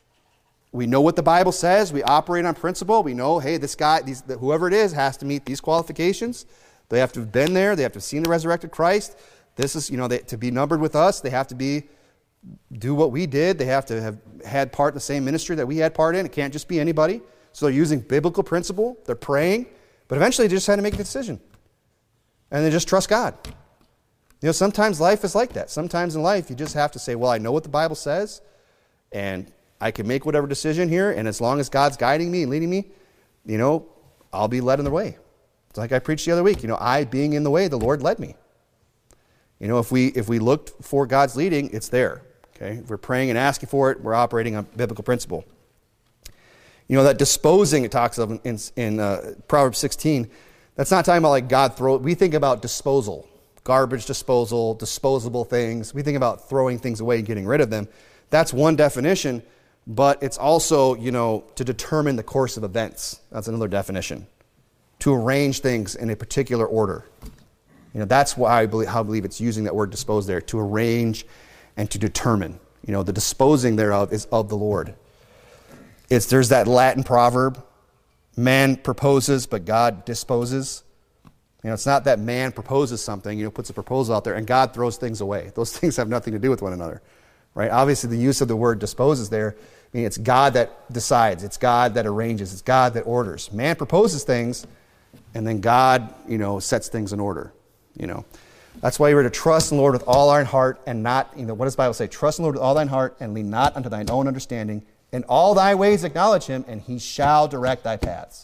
We know what the Bible says. We operate on principle. We know, hey, this guy, these, whoever it is, has to meet these qualifications. They have to have been there. They have to have seen the resurrected Christ. This is, you know, they, to be numbered with us, they have to be do what we did. They have to have had part in the same ministry that we had part in. It can't just be anybody. So they're using biblical principle. They're praying. But eventually they just had to make a decision. And they just trust God. You know, sometimes life is like that. Sometimes in life you just have to say, well, I know what the Bible says, and I can make whatever decision here, and as long as God's guiding me and leading me, you know, I'll be led in the way. It's like I preached the other week. You know, I being in the way, the Lord led me. You know, if we if we looked for God's leading, it's there. Okay, if we're praying and asking for it, we're operating on biblical principle. You know, that disposing it talks of in, in uh, Proverbs sixteen, that's not talking about like God throw. We think about disposal, garbage disposal, disposable things. We think about throwing things away and getting rid of them. That's one definition, but it's also, you know, to determine the course of events. That's another definition. To arrange things in a particular order. You know, that's why I believe, how I believe it's using that word dispose there, to arrange and to determine. You know, the disposing thereof is of the Lord. It's there's that Latin proverb, man proposes, but God disposes. You know, it's not that man proposes something, you know, puts a proposal out there, and God throws things away. Those things have nothing to do with one another, right? Obviously, the use of the word disposes there, I mean, it's God that decides. It's God that arranges. It's God that orders. Man proposes things, and then God, you know, sets things in order, you know. That's why we're to trust in the Lord with all our heart and not, you know, what does the Bible say? Trust in the Lord with all thine heart and lean not unto thine own understanding. In all thy ways acknowledge him, and he shall direct thy paths.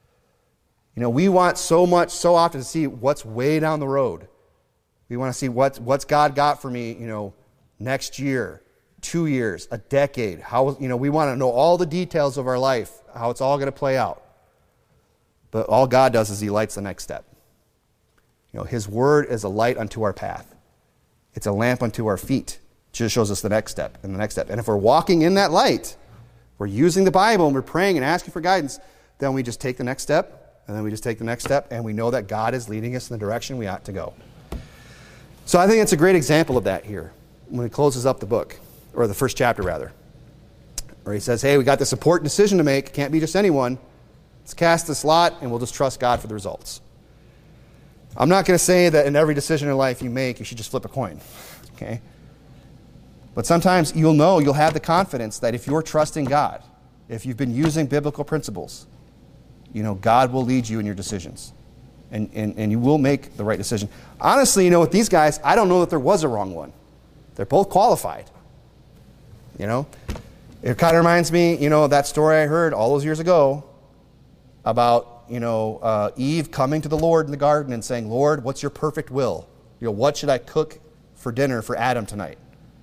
You know, we want so much, so often to see what's way down the road. We want to see what's, what's God got for me, you know, next year, two years, a decade. How, you know, we want to know all the details of our life, how it's all going to play out. But all God does is he lights the next step. You know, his word is a light unto our path. It's a lamp unto our feet. It just shows us the next step and the next step. And if we're walking in that light, we're using the Bible and we're praying and asking for guidance, then we just take the next step, and then we just take the next step, and we know that God is leading us in the direction we ought to go. So I think it's a great example of that here when he closes up the book, or the first chapter rather, where he says, hey, we got this important decision to make. It can't be just anyone. Let's cast this lot, and we'll just trust God for the results. I'm not going to say that in every decision in life you make, you should just flip a coin, okay? But sometimes you'll know, you'll have the confidence that if you're trusting God, if you've been using biblical principles, you know, God will lead you in your decisions. And, and, and you will make the right decision. Honestly, you know, with these guys, I don't know that there was a wrong one. They're both qualified. You know? It kind of reminds me, you know, of that story I heard all those years ago about, you know, uh, Eve coming to the Lord in the garden and saying, Lord, what's your perfect will? You know, what should I cook for dinner for Adam tonight?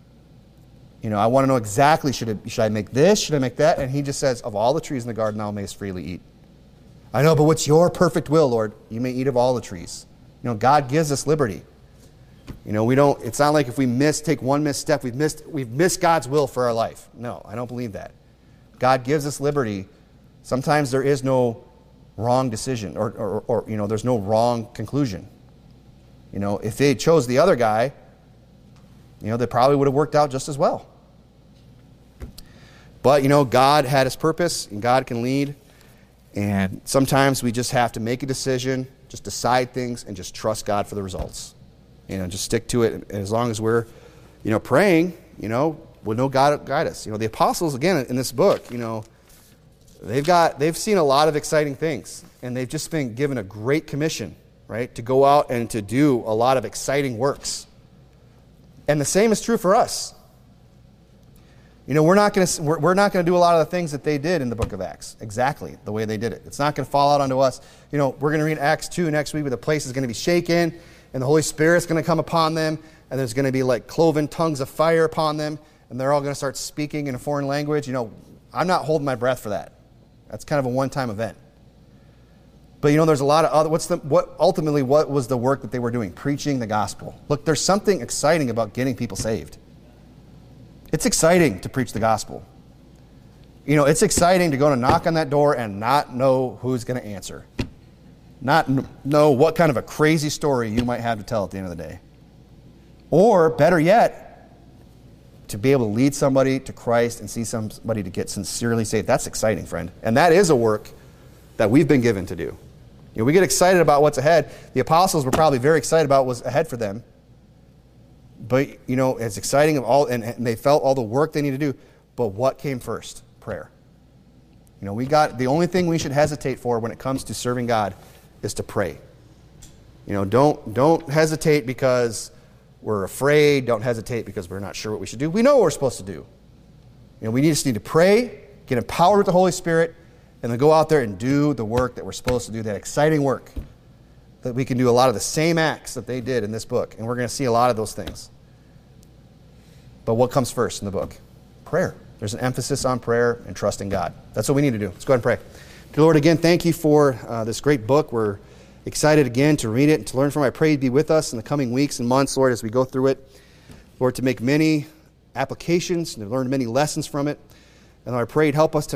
You know, I want to know exactly, should, it, should I make this? Should I make that? And he just says, of all the trees in the garden, thou mayest freely eat. I know, but what's your perfect will, Lord? You may eat of all the trees. You know, God gives us liberty. You know, we don't, it's not like if we miss, take one misstep, we've missed, we've missed God's will for our life. No, I don't believe that. God gives us liberty. Sometimes there is no wrong decision, or, or, or you know, there's no wrong conclusion. You know, if they chose the other guy, you know, they probably would have worked out just as well. But, you know, God had his purpose, and God can lead. And sometimes we just have to make a decision, just decide things, and just trust God for the results. You know, just stick to it. And as long as we're, you know, praying, you know, we'll know God will guide us. You know, the apostles, again, in this book, you know, they've got, they've seen a lot of exciting things. And they've just been given a great commission, right, to go out and to do a lot of exciting works. And the same is true for us. You know, we're not going to we're, we're not going to do a lot of the things that they did in the book of Acts, exactly the way they did it. It's not going to fall out onto us. You know, we're going to read Acts two next week, where the place is going to be shaken, and the Holy Spirit's going to come upon them, and there's going to be like cloven tongues of fire upon them, and they're all going to start speaking in a foreign language. You know, I'm not holding my breath for that. That's kind of a one-time event. But you know, there's a lot of other. What's the what ultimately what was the work that they were doing? Preaching the gospel. Look, there's something exciting about getting people saved. It's exciting to preach the gospel. You know, it's exciting to go and knock on that door and not know who's going to answer. Not know what kind of a crazy story you might have to tell at the end of the day. Or, better yet, to be able to lead somebody to Christ and see somebody to get sincerely saved. That's exciting, friend. And that is a work that we've been given to do. You know, we get excited about what's ahead. The apostles were probably very excited about what was ahead for them. But, you know, it's exciting, of all, and, and they felt all the work they need to do. But what came first? Prayer. You know, we got, the only thing we should hesitate for when it comes to serving God is to pray. You know, don't, don't hesitate because we're afraid. Don't hesitate because we're not sure what we should do. We know what we're supposed to do. You know, we just need to pray, get empowered with the Holy Spirit, and then go out there and do the work that we're supposed to do, that exciting work. That we can do a lot of the same acts that they did in this book. And we're going to see a lot of those things. But what comes first in the book? Prayer. There's an emphasis on prayer and trusting God. That's what we need to do. Let's go ahead and pray. Dear Lord, again, thank you for uh, this great book. We're excited again to read it and to learn from it. I pray you'd be with us in the coming weeks and months, Lord, as we go through it. Lord, to make many applications and to learn many lessons from it. And Lord, I pray you'd help us to